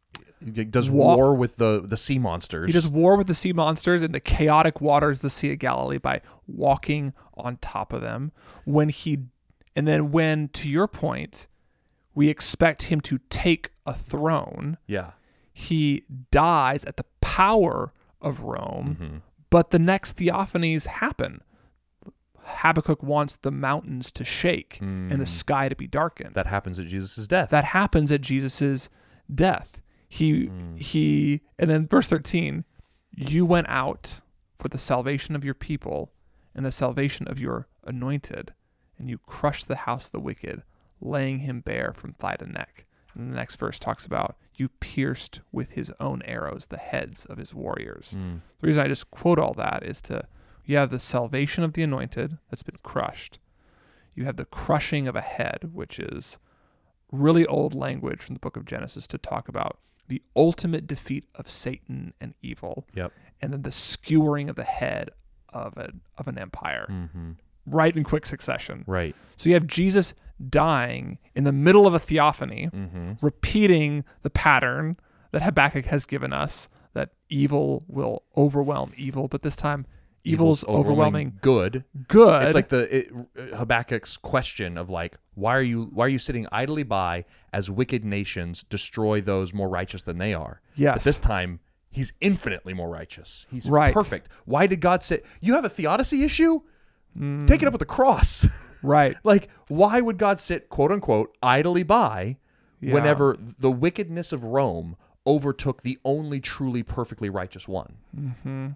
He does Wa- war with the, the sea monsters. He does war with the sea monsters in the chaotic waters of the Sea of Galilee by walking on top of them. When he, and then when, to your point, we expect him to take a throne, Yeah. he dies at the power of Rome, Mm-hmm. but the next theophanies happen. Habakkuk wants the mountains to shake and the sky to be darkened. That happens at Jesus' death. That happens at Jesus's death. He Mm. he and then verse thirteen, you went out for the salvation of your people and the salvation of your anointed, and you crushed the house of the wicked, laying him bare from thigh to neck. And the next verse talks about you pierced with his own arrows the heads of his warriors. Mm. The reason I just quote all that is to, you have the salvation of the anointed that's been crushed. You have the crushing of a head, which is really old language from the book of Genesis to talk about the ultimate defeat of Satan and evil. Yep. And then the skewering of the head of a, of an empire, Mm-hmm. right in quick succession. Right. So you have Jesus dying in the middle of a theophany, Mm-hmm. repeating the pattern that Habakkuk has given us, that evil will overwhelm evil, but this time evil's, overwhelming, good. good. It's like the it, Habakkuk's question of like, why are you why are you sitting idly by as wicked nations destroy those more righteous than they are? Yes. But this time he's infinitely more righteous. He's Right. perfect. Why did God say you have a theodicy issue? Take it up with the cross. right. Like, why would God sit, quote unquote, idly by Yeah. whenever the wickedness of Rome overtook the only truly perfectly righteous one? Mm-hmm.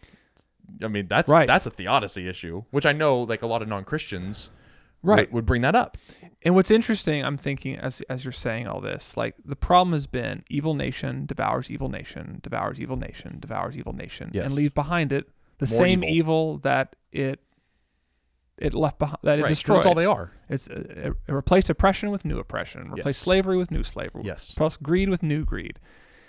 I mean, that's Right. that's a theodicy issue, which I know like a lot of non-Christians Right. would, would bring that up. And what's interesting, I'm thinking as as you're saying all this, like the problem has been evil nation devours evil nation, devours evil nation, devours evil nation, Yes. and leaves behind it the More same evil. evil that it it left behind, that it Right, 'cause destroyed. that's all they are. It's uh, it replaced oppression with new oppression, replaced Yes. slavery with new slavery, Yes. replaced greed with new greed.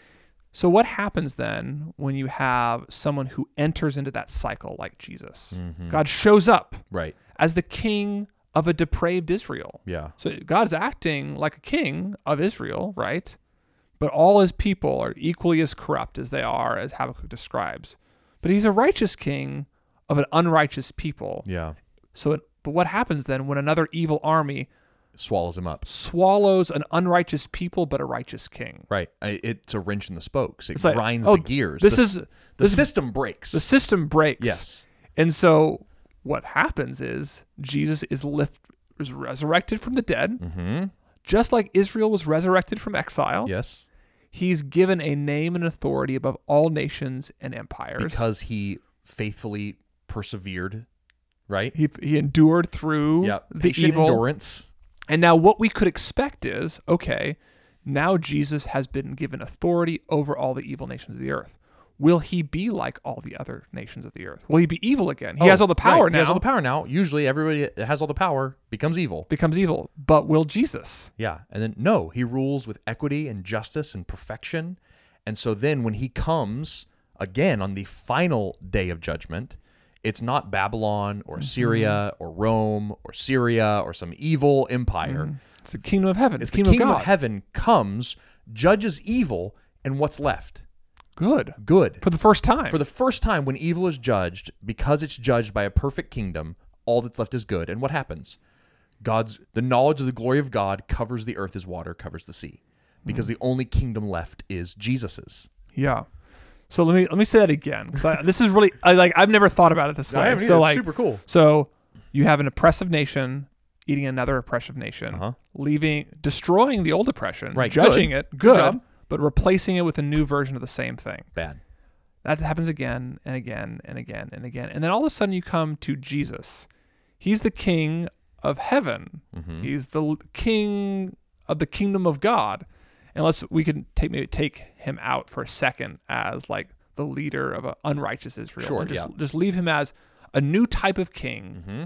So what happens then when you have someone who enters into that cycle like Jesus? Mhm. God shows up Right. as the king of a depraved Israel. Yeah. So God's acting like a king of Israel, right? But all his people are equally as corrupt as they are, as Habakkuk describes. But he's a righteous king of an unrighteous people. Yeah. So, it, but what happens then when another evil army Swallows him up. swallows an unrighteous people but a righteous king? Right. I, it's a wrench in the spokes. It It's like, grinds oh, the gears. This the, is the this is- system breaks. the system breaks. Yes. And so what happens is Jesus is lift is resurrected from the dead, Mm-hmm. just like Israel was resurrected from exile. Yes. He's given a name and authority above all nations and empires. Because he faithfully persevered. Right. he he endured through Yeah. the Patient evil. endurance. And now what we could expect is, okay, now Jesus has been given authority over all the evil nations of the earth. Will he be like all the other nations of the earth? Will he be evil again? He Oh, has all the power right. now. He has all the power now. Usually everybody that has all the power becomes evil. becomes evil. But will Jesus? Yeah. And then, no, he rules with equity and justice and perfection. And so then when he comes again on the final day of judgment, it's not Babylon or Assyria or Rome or Syria or some evil empire. It's the kingdom of heaven. It's the the kingdom, kingdom of of, God. heaven comes, judges evil, and what's left? Good. Good. For the first time. For the first time, when evil is judged, because it's judged by a perfect kingdom, all that's left is good. And what happens? God's the knowledge of the glory of God covers the earth as water covers the sea, because Mm. the only kingdom left is Jesus's. yeah. So let me let me say that again, because this is really I, like I've never thought about it this way. So like super cool. So you have an oppressive nation eating another oppressive nation, Uh-huh. leaving, destroying the old oppression, Right, judging good. it, Good good, job. but replacing it with a new version of the same thing. Bad. That happens again and again and again and again. And then all of a sudden you come to Jesus. He's the king of heaven. Mhm. He's the l- king of the kingdom of God. And let's we can take maybe take him out for a second as like the leader of an unrighteous Israel. Sure, and just, yeah. just leave him as a new type of king Mm-hmm.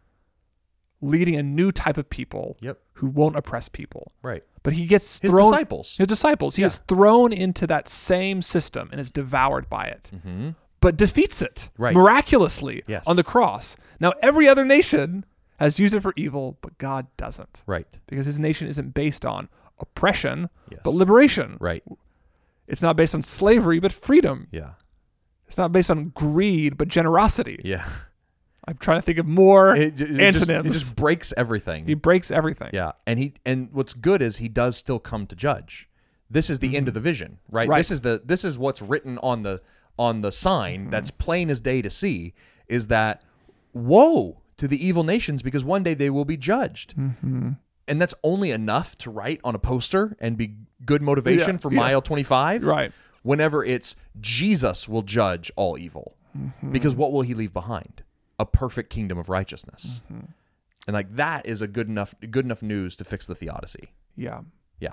leading a new type of people Yep. who won't oppress people. Right. But he gets His thrown disciples. his disciples. He Yeah. is thrown into that same system and is devoured by it. Mm-hmm. But defeats it Right. miraculously Yes. on the cross. Now every other nation has used it for evil, but God doesn't. Right. Because his nation isn't based on oppression, Yes. but liberation. Right. It's not based on slavery, but freedom. Yeah. It's not based on greed, but generosity. Yeah. I'm trying to think of more It, it antonyms. Just, it just breaks everything. He breaks everything. Yeah. And he and what's good is he does still come to judge. This is the mm-hmm. end of the vision, right? right? This is the this is what's written on the on the sign mm-hmm. that's plain as day to see, is that woe to the evil nations, because one day they will be judged. Mm-hmm. And that's only enough to write on a poster and be good motivation yeah, for yeah. mile twenty-five. Right. Whenever it's Jesus will judge all evil. Mm-hmm. Because what will he leave behind? A perfect kingdom of righteousness. Mm-hmm. And like that is a good enough good enough news to fix the theodicy. Yeah. Yeah.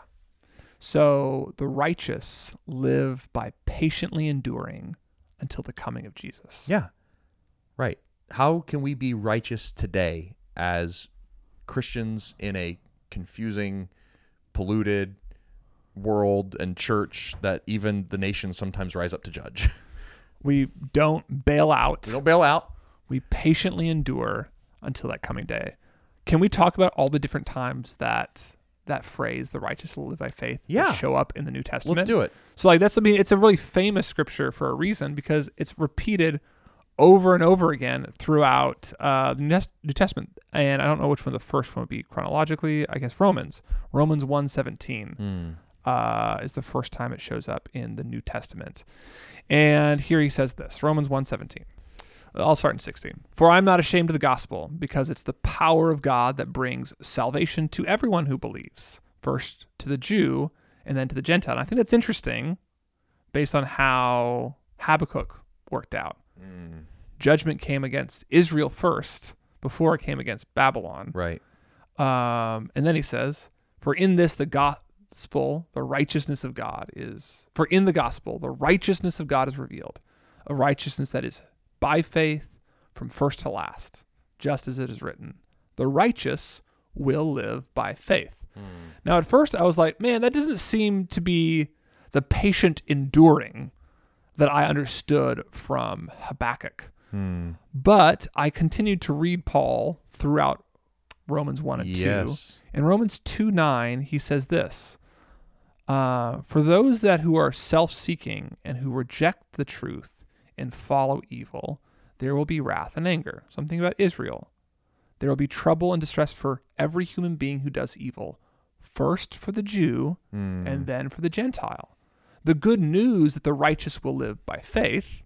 So the righteous live by patiently enduring until the coming of Jesus. Yeah. Right. How can we be righteous today as Christians in a confusing, polluted world and church that even the nations sometimes rise up to judge? We don't bail out. We don't bail out. We patiently endure until that coming day. Can we talk about all the different times that that phrase, the righteous will live by faith, yeah. show up in the New Testament? Let's do it. So like that's, I mean, it's a really famous scripture for a reason, because it's repeated over and over again throughout uh, the New Testament. And I don't know which one the first one would be chronologically. I guess Romans. Romans one seventeen mm. uh, is the first time it shows up in the New Testament. And here he says this, Romans one seventeen. I'll start in sixteen. For I'm not ashamed of the gospel, because it's the power of God that brings salvation to everyone who believes, first to the Jew and then to the Gentile. And I think that's interesting based on how Habakkuk worked out. Mm. Judgment came against Israel first before it came against Babylon. Right. Um, and then he says, for in this the gospel, the righteousness of God is, for in the gospel, the righteousness of God is revealed, a righteousness that is by faith from first to last, just as it is written, the righteous will live by faith. Mm. Now, at first I was like, man, that doesn't seem to be the patient enduring that I understood from Habakkuk. Mm. But I continued to read Paul throughout Romans one and yes. two. In Romans two nine, he says this, uh, for those that who are self-seeking and who reject the truth and follow evil, there will be wrath and anger. Something about Israel. There will be trouble and distress for every human being who does evil, first for the Jew mm. and then for the Gentile. The good news that the righteous will live by faith,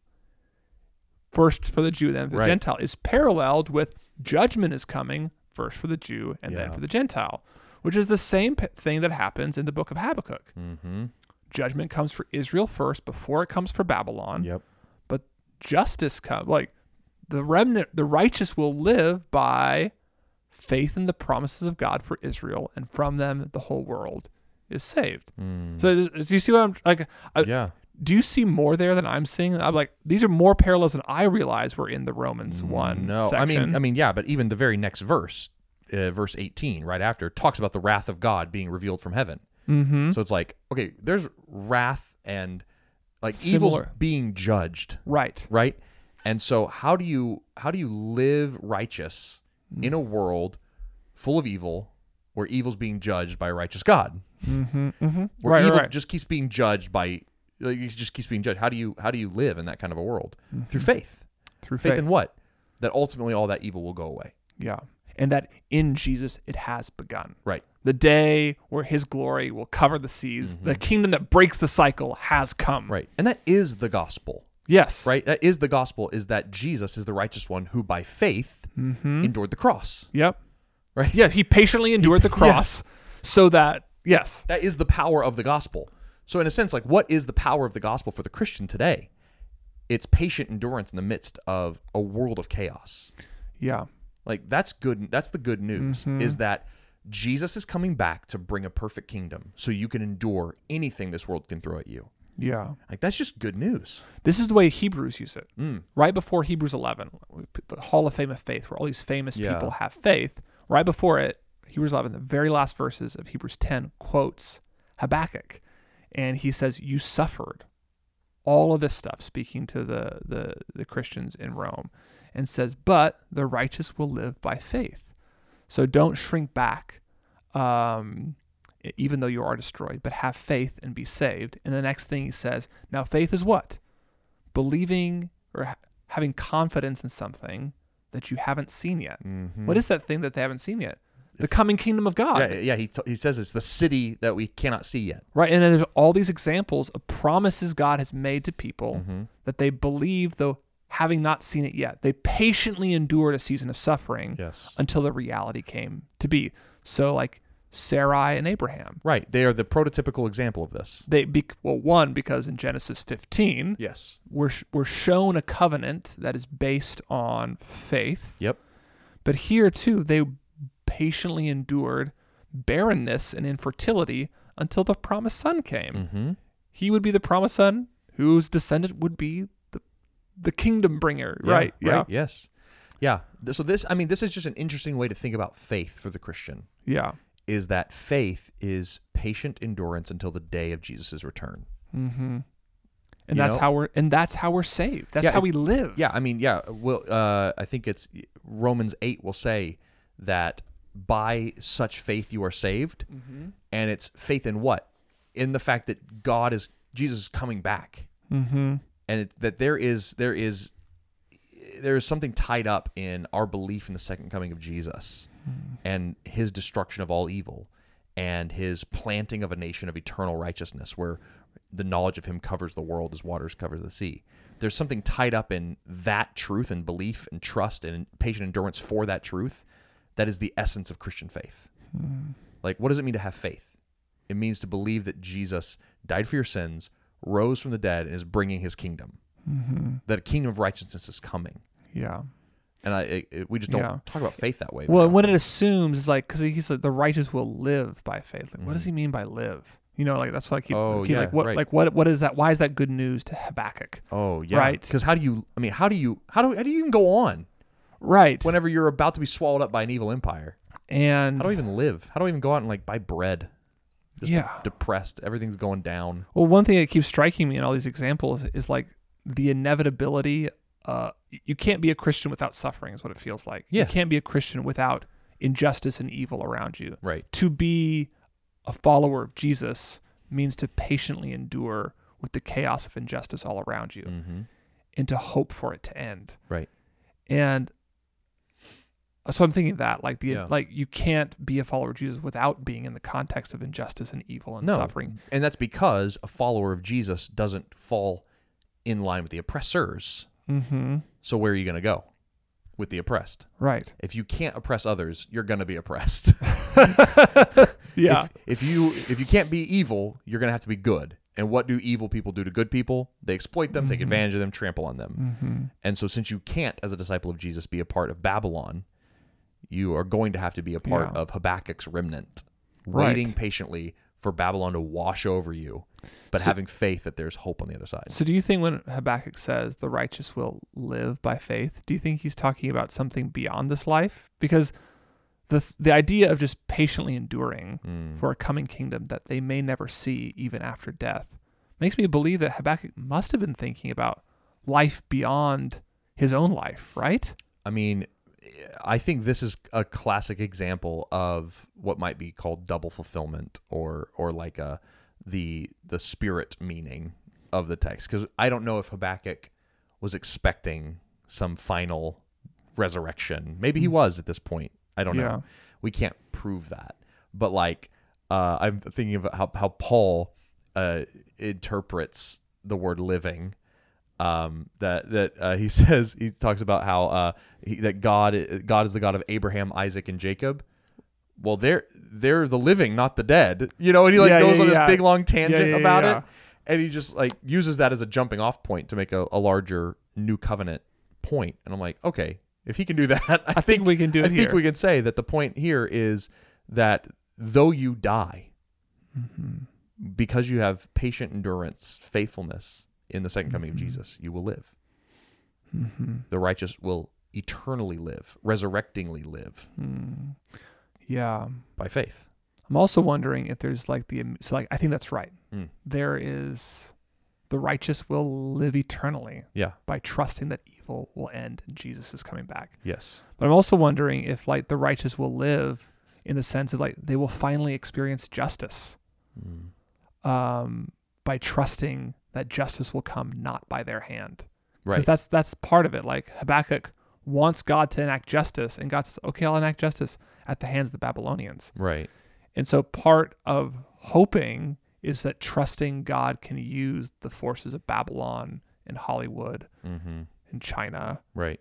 first for the Jew, then for the right. Gentile, is paralleled with judgment is coming, first for the Jew and yeah. then for the Gentile, which is the same p- thing that happens in the book of Habakkuk. Mm-hmm. Judgment comes for Israel first before it comes for Babylon. Yep. But justice comes, like the remnant, the righteous will live by faith in the promises of God for Israel, and from them the whole world is saved. Mm. So do you see what I'm like? I, yeah. Do you see more there than I'm seeing? I'm like, these are more parallels than I realize were in the Romans one No, section. I mean, I mean, yeah, but even the very next verse, uh, verse eighteen, right after, talks about the wrath of God being revealed from heaven. Mm-hmm. So it's like, okay, there's wrath and like Similar. evil's being judged, Right. right? And so how do you how do you live righteous mm. in a world full of evil, where evil's being judged by a righteous God? Mm-hmm, mm-hmm. Where right, evil right. just keeps being judged by, like, it just keeps being judged. How do you how do you live in that kind of a world? Mm-hmm. Through faith. Through faith. faith. in what? That ultimately all that evil will go away. Yeah. And that in Jesus it has begun. Right. The day where his glory will cover the seas, Mm-hmm. the kingdom that breaks the cycle has come. Right. And that is the gospel. Yes. Right? That is the gospel, is that Jesus is the righteous one who by faith mm-hmm. endured the cross. Yep. Right? Yes, he patiently endured the cross yes. so that, yes. That is the power of the gospel. So in a sense, like, what is the power of the gospel for the Christian today? It's patient endurance in the midst of a world of chaos. Yeah. Like, that's good. That's the good news, mm-hmm. is that Jesus is coming back to bring a perfect kingdom so you can endure anything this world can throw at you. Yeah. Like, that's just good news. This is the way Hebrews use it. Mm. Right before Hebrews eleven, the Hall of Fame of Faith, where all these famous Yeah. people have faith, right before it, Hebrews eleven, the very last verses of Hebrews ten, quotes Habakkuk. And he says, you suffered all of this stuff, speaking to the, the, the Christians in Rome, and says, but the righteous will live by faith. So don't shrink back um, even though you are destroyed, but have faith and be saved. And the next thing he says, now faith is what? Believing or ha- having confidence in something that you haven't seen yet. Mm-hmm. What is that thing that they haven't seen yet? The coming kingdom of God. Yeah, yeah. He t- he says it's the city that we cannot see yet. Right, and then there's all these examples of promises God has made to people Mm-hmm. that they believe, though having not seen it yet. They patiently endured a season of suffering Yes. until the reality came to be. So, like Sarai and Abraham. Right. They are the prototypical example of this. They be, well, one, because in Genesis fifteen, Yes. we're, we're shown a covenant that is based on faith. Yep. But here, too, they patiently endured barrenness and infertility until the promised son came. Mm-hmm. He would be the promised son whose descendant would be the the kingdom bringer, Yeah, right? Yeah. Yes. Yeah. Th- So this, I mean, this is just an interesting way to think about faith for the Christian. Yeah. Is that faith is patient endurance until the day of Jesus' return. Mm-hmm. And You that's know? how we're and that's how we're saved. That's Yeah, how if- we live. Yeah, I mean, yeah. Well, uh, I think it's Romans eight will say that by such faith you are saved, Mm-hmm. and it's faith in what? In the fact that God is Jesus is coming back, Mm-hmm. and it, that there is there is there is something tied up in our belief in the second coming of Jesus and his destruction of all evil and his planting of a nation of eternal righteousness where the knowledge of him covers the world as waters cover the sea. There's something tied up in that truth and belief and trust and patient endurance for that truth that is the essence of Christian faith. Mm. Like, what does it mean to have faith? It means to believe that Jesus died for your sins, rose from the dead, and is bringing his kingdom. Mm-hmm. That a kingdom of righteousness is coming. Yeah. And I, it, it- we just don't Yeah. talk about faith that way. Well, very and what it often. assumes is like, because he's like, the righteous will live by faith. Like, what does Mhm. he mean by live? You know, like that's what I keep. Oh, keep yeah, like what, right. like what, what is that? Why is that good news to Habakkuk? Oh, yeah. Right. Because how do you, I mean, how do you, how do, how do you even go on Right. whenever you're about to be swallowed up by an evil empire? and How do I even live? How do I even go out and like buy bread? Just yeah. depressed. Everything's going down. Well, one thing that keeps striking me in all these examples is like the inevitability. Uh, you can't be a Christian without suffering, is what it feels like. Yeah. You can't be a Christian without injustice and evil around you. Right. To be a follower of Jesus means to patiently endure with the chaos of injustice all around you Mm-hmm. and to hope for it to end. Right. And so I'm thinking that like the Yeah. like you can't be a follower of Jesus without being in the context of injustice and evil and No. suffering. And that's because a follower of Jesus doesn't fall in line with the oppressors. Mm-hmm. So where are you going to go with the oppressed? Right. If you can't oppress others, you're going to be oppressed. Yeah. If, if you if you can't be evil, you're going to have to be good. And what do evil people do to good people? They exploit them, take Mhm. advantage of them, trample on them. Mm-hmm. And so since you can't, as a disciple of Jesus, be a part of Babylon, you are going to have to be a part Yeah. of Habakkuk's remnant, Right. waiting patiently for Babylon to wash over you, but So- having faith that there's hope on the other side. So do you think when Habakkuk says the righteous will live by faith, do you think he's talking about something beyond this life? Because the the idea of just patiently enduring Mm. for a coming kingdom that they may never see even after death makes me believe that Habakkuk must have been thinking about life beyond his own life, right? I mean, I think this is a classic example of what might be called double fulfillment, or or like a the the spirit meaning of the text. Because I don't know if Habakkuk was expecting some final resurrection. Maybe he was at this point. I don't Yeah. know. We can't prove that. But like, uh, I'm thinking of how how Paul uh, interprets the word living. Um, that that uh, he says he talks about how uh, he, that God God is the God of Abraham, Isaac, and Jacob. Well, they're they're the living, not the dead. You know, and he like Yeah, goes yeah, on this yeah. big long tangent Yeah, yeah, about yeah. it, and he just like uses that as a jumping off point to make a, a larger new covenant point. And I'm like, okay, if he can do that, I, I think we can do I it think here. we can say that the point here is that though you die, Mhm. because you have patient endurance, faithfulness in the second coming Mhm. of Jesus, you will live. Mhm. The righteous will eternally live, resurrectingly live Hmm. Yeah. by faith. I'm also wondering if there's like the so like I think that's right. Mm. There is the righteous will live eternally Yeah. by trusting that evil will end and Jesus is coming back. Yes. But I'm also wondering if like the righteous will live in the sense of like they will finally experience justice Mm. um, by trusting that justice will come not by their hand. Right. That's that's part of it. Like Habakkuk wants God to enact justice, and God says, okay, I'll enact justice at the hands of the Babylonians. Right. And so part of hoping is that trusting God can use the forces of Babylon and Hollywood Mm-hmm. and China Right.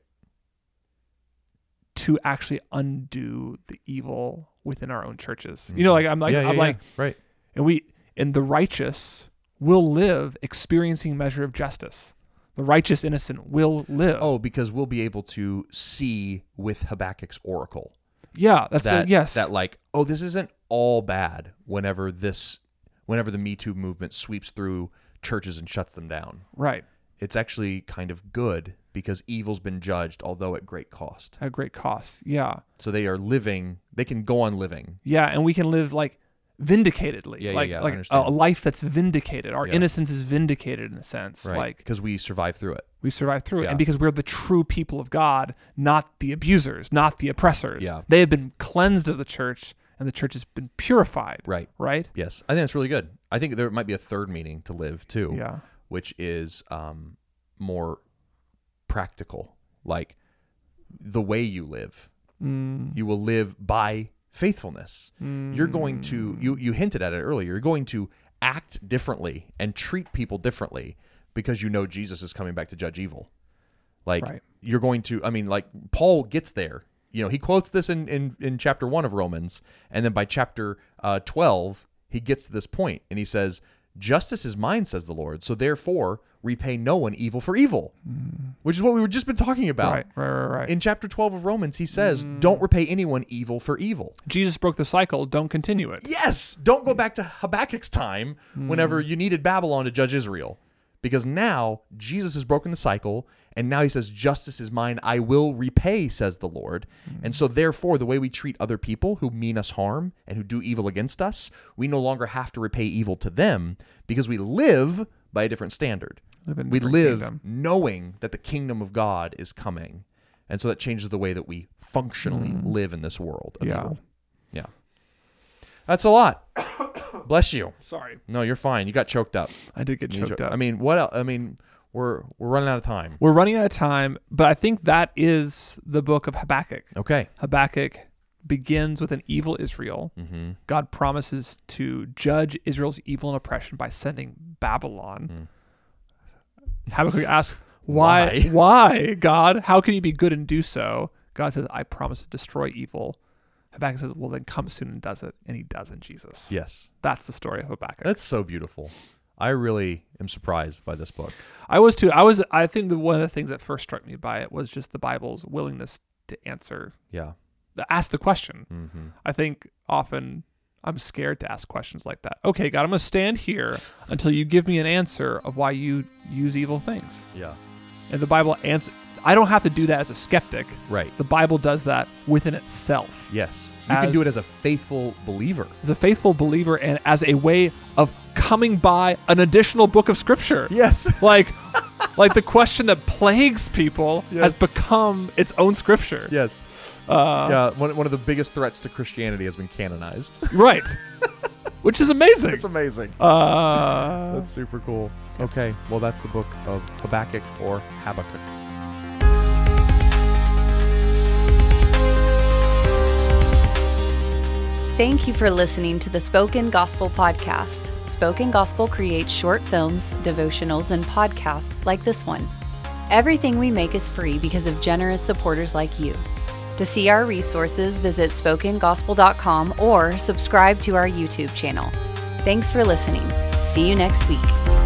to actually undo the evil within our own churches. You know, like I'm like yeah, yeah, I'm yeah. like right. and we and the righteous will live experiencing measure of justice. The righteous innocent will live. Oh, because we'll be able to see with Habakkuk's oracle. yeah, that's that the, yes. that like, oh, this isn't all bad whenever this whenever the Me Too movement sweeps through churches and shuts them down. right. It's actually kind of good because evil's been judged, although at great cost. At great cost. Yeah. So they are living, they can go on living. Yeah, and we can live like vindicatedly. Yeah, yeah, like yeah, I like a, understand. a life that's vindicated. Our Yeah. innocence is vindicated in a sense. Right. Like Because we survived through it. we survived through it. Yeah. And because we're the true people of God, not the abusers, not the oppressors. Yeah. They have been cleansed of the church and the church has been purified. Right. Right? Yes. I think that's really good. I think there might be a third meaning to live too, Yeah. which is um, more practical. Like the way you live. Mm. You will live by faithfulness. You're going to, you, you hinted at it earlier, you're going to act differently and treat people differently because you know Jesus is coming back to judge evil. Like Right. you're going to, I mean, like Paul gets there. You know, he quotes this in, in, in chapter one of Romans, and then by chapter uh, twelve, he gets to this point, and he says, justice is mine, says the Lord, so therefore repay no one evil for evil, which is what we were just been talking about. Right, right, right, right. In chapter twelve of Romans, he says, don't repay anyone evil for evil. Jesus broke the cycle. Don't continue it. Yes, don't go back to Habakkuk's time whenever you needed Babylon to judge Israel. Because now Jesus has broken the cycle, and now he says, justice is mine, I will repay, says the Lord. And so therefore, the way we treat other people who mean us harm and who do evil against us, we no longer have to repay evil to them because we live by a different standard. Live in a We different live kingdom. knowing that the kingdom of God is coming. And so that changes the way that we functionally live in this world of Yeah. evil. Yeah. That's a lot. Bless you. Sorry. No, you're fine. You got choked up. I did get You choked cho- up. I mean, what else? I mean, we're we're running out of time. We're running out of time, but I think that is the book of Habakkuk. Okay. Habakkuk begins with an evil Israel. Mm-hmm. God promises to judge Israel's evil and oppression by sending Babylon. Habakkuk asks, why, Why? why, God? How can you be good and do so? God says, I promise to destroy evil. Habakkuk says, well, then come soon and does it. And he does in Jesus. Yes. That's the story of Habakkuk. That's so beautiful. I really am surprised by this book. I was too. I was. I think that one of the things that first struck me by it was just the Bible's willingness to answer, Yeah. ask the question. Mm-hmm. I think often I'm scared to ask questions like that. Okay, God, I'm going to stand here until you give me an answer of why you use evil things. Yeah. And the Bible answer. I don't have to do that as a skeptic. Right. The Bible does that within itself. Yes. You can do it As- as a faithful believer. As a faithful believer and as a way of coming by an additional book of Scripture. Yes. Like, like the question that plagues people Yes. has become its own Scripture. Yes. Uh, yeah. One, one of the biggest threats to Christianity has been canonized. Right. Which is amazing. It's amazing. Uh, That's super cool. Okay. Well, that's the book of Habakkuk or Habakkuk. Thank you for listening to the Spoken Gospel Podcast. Spoken Gospel creates short films, devotionals, and podcasts like this one. Everything we make is free because of generous supporters like you. To see our resources, visit spoken gospel dot com or subscribe to our YouTube channel. Thanks for listening. See you next week.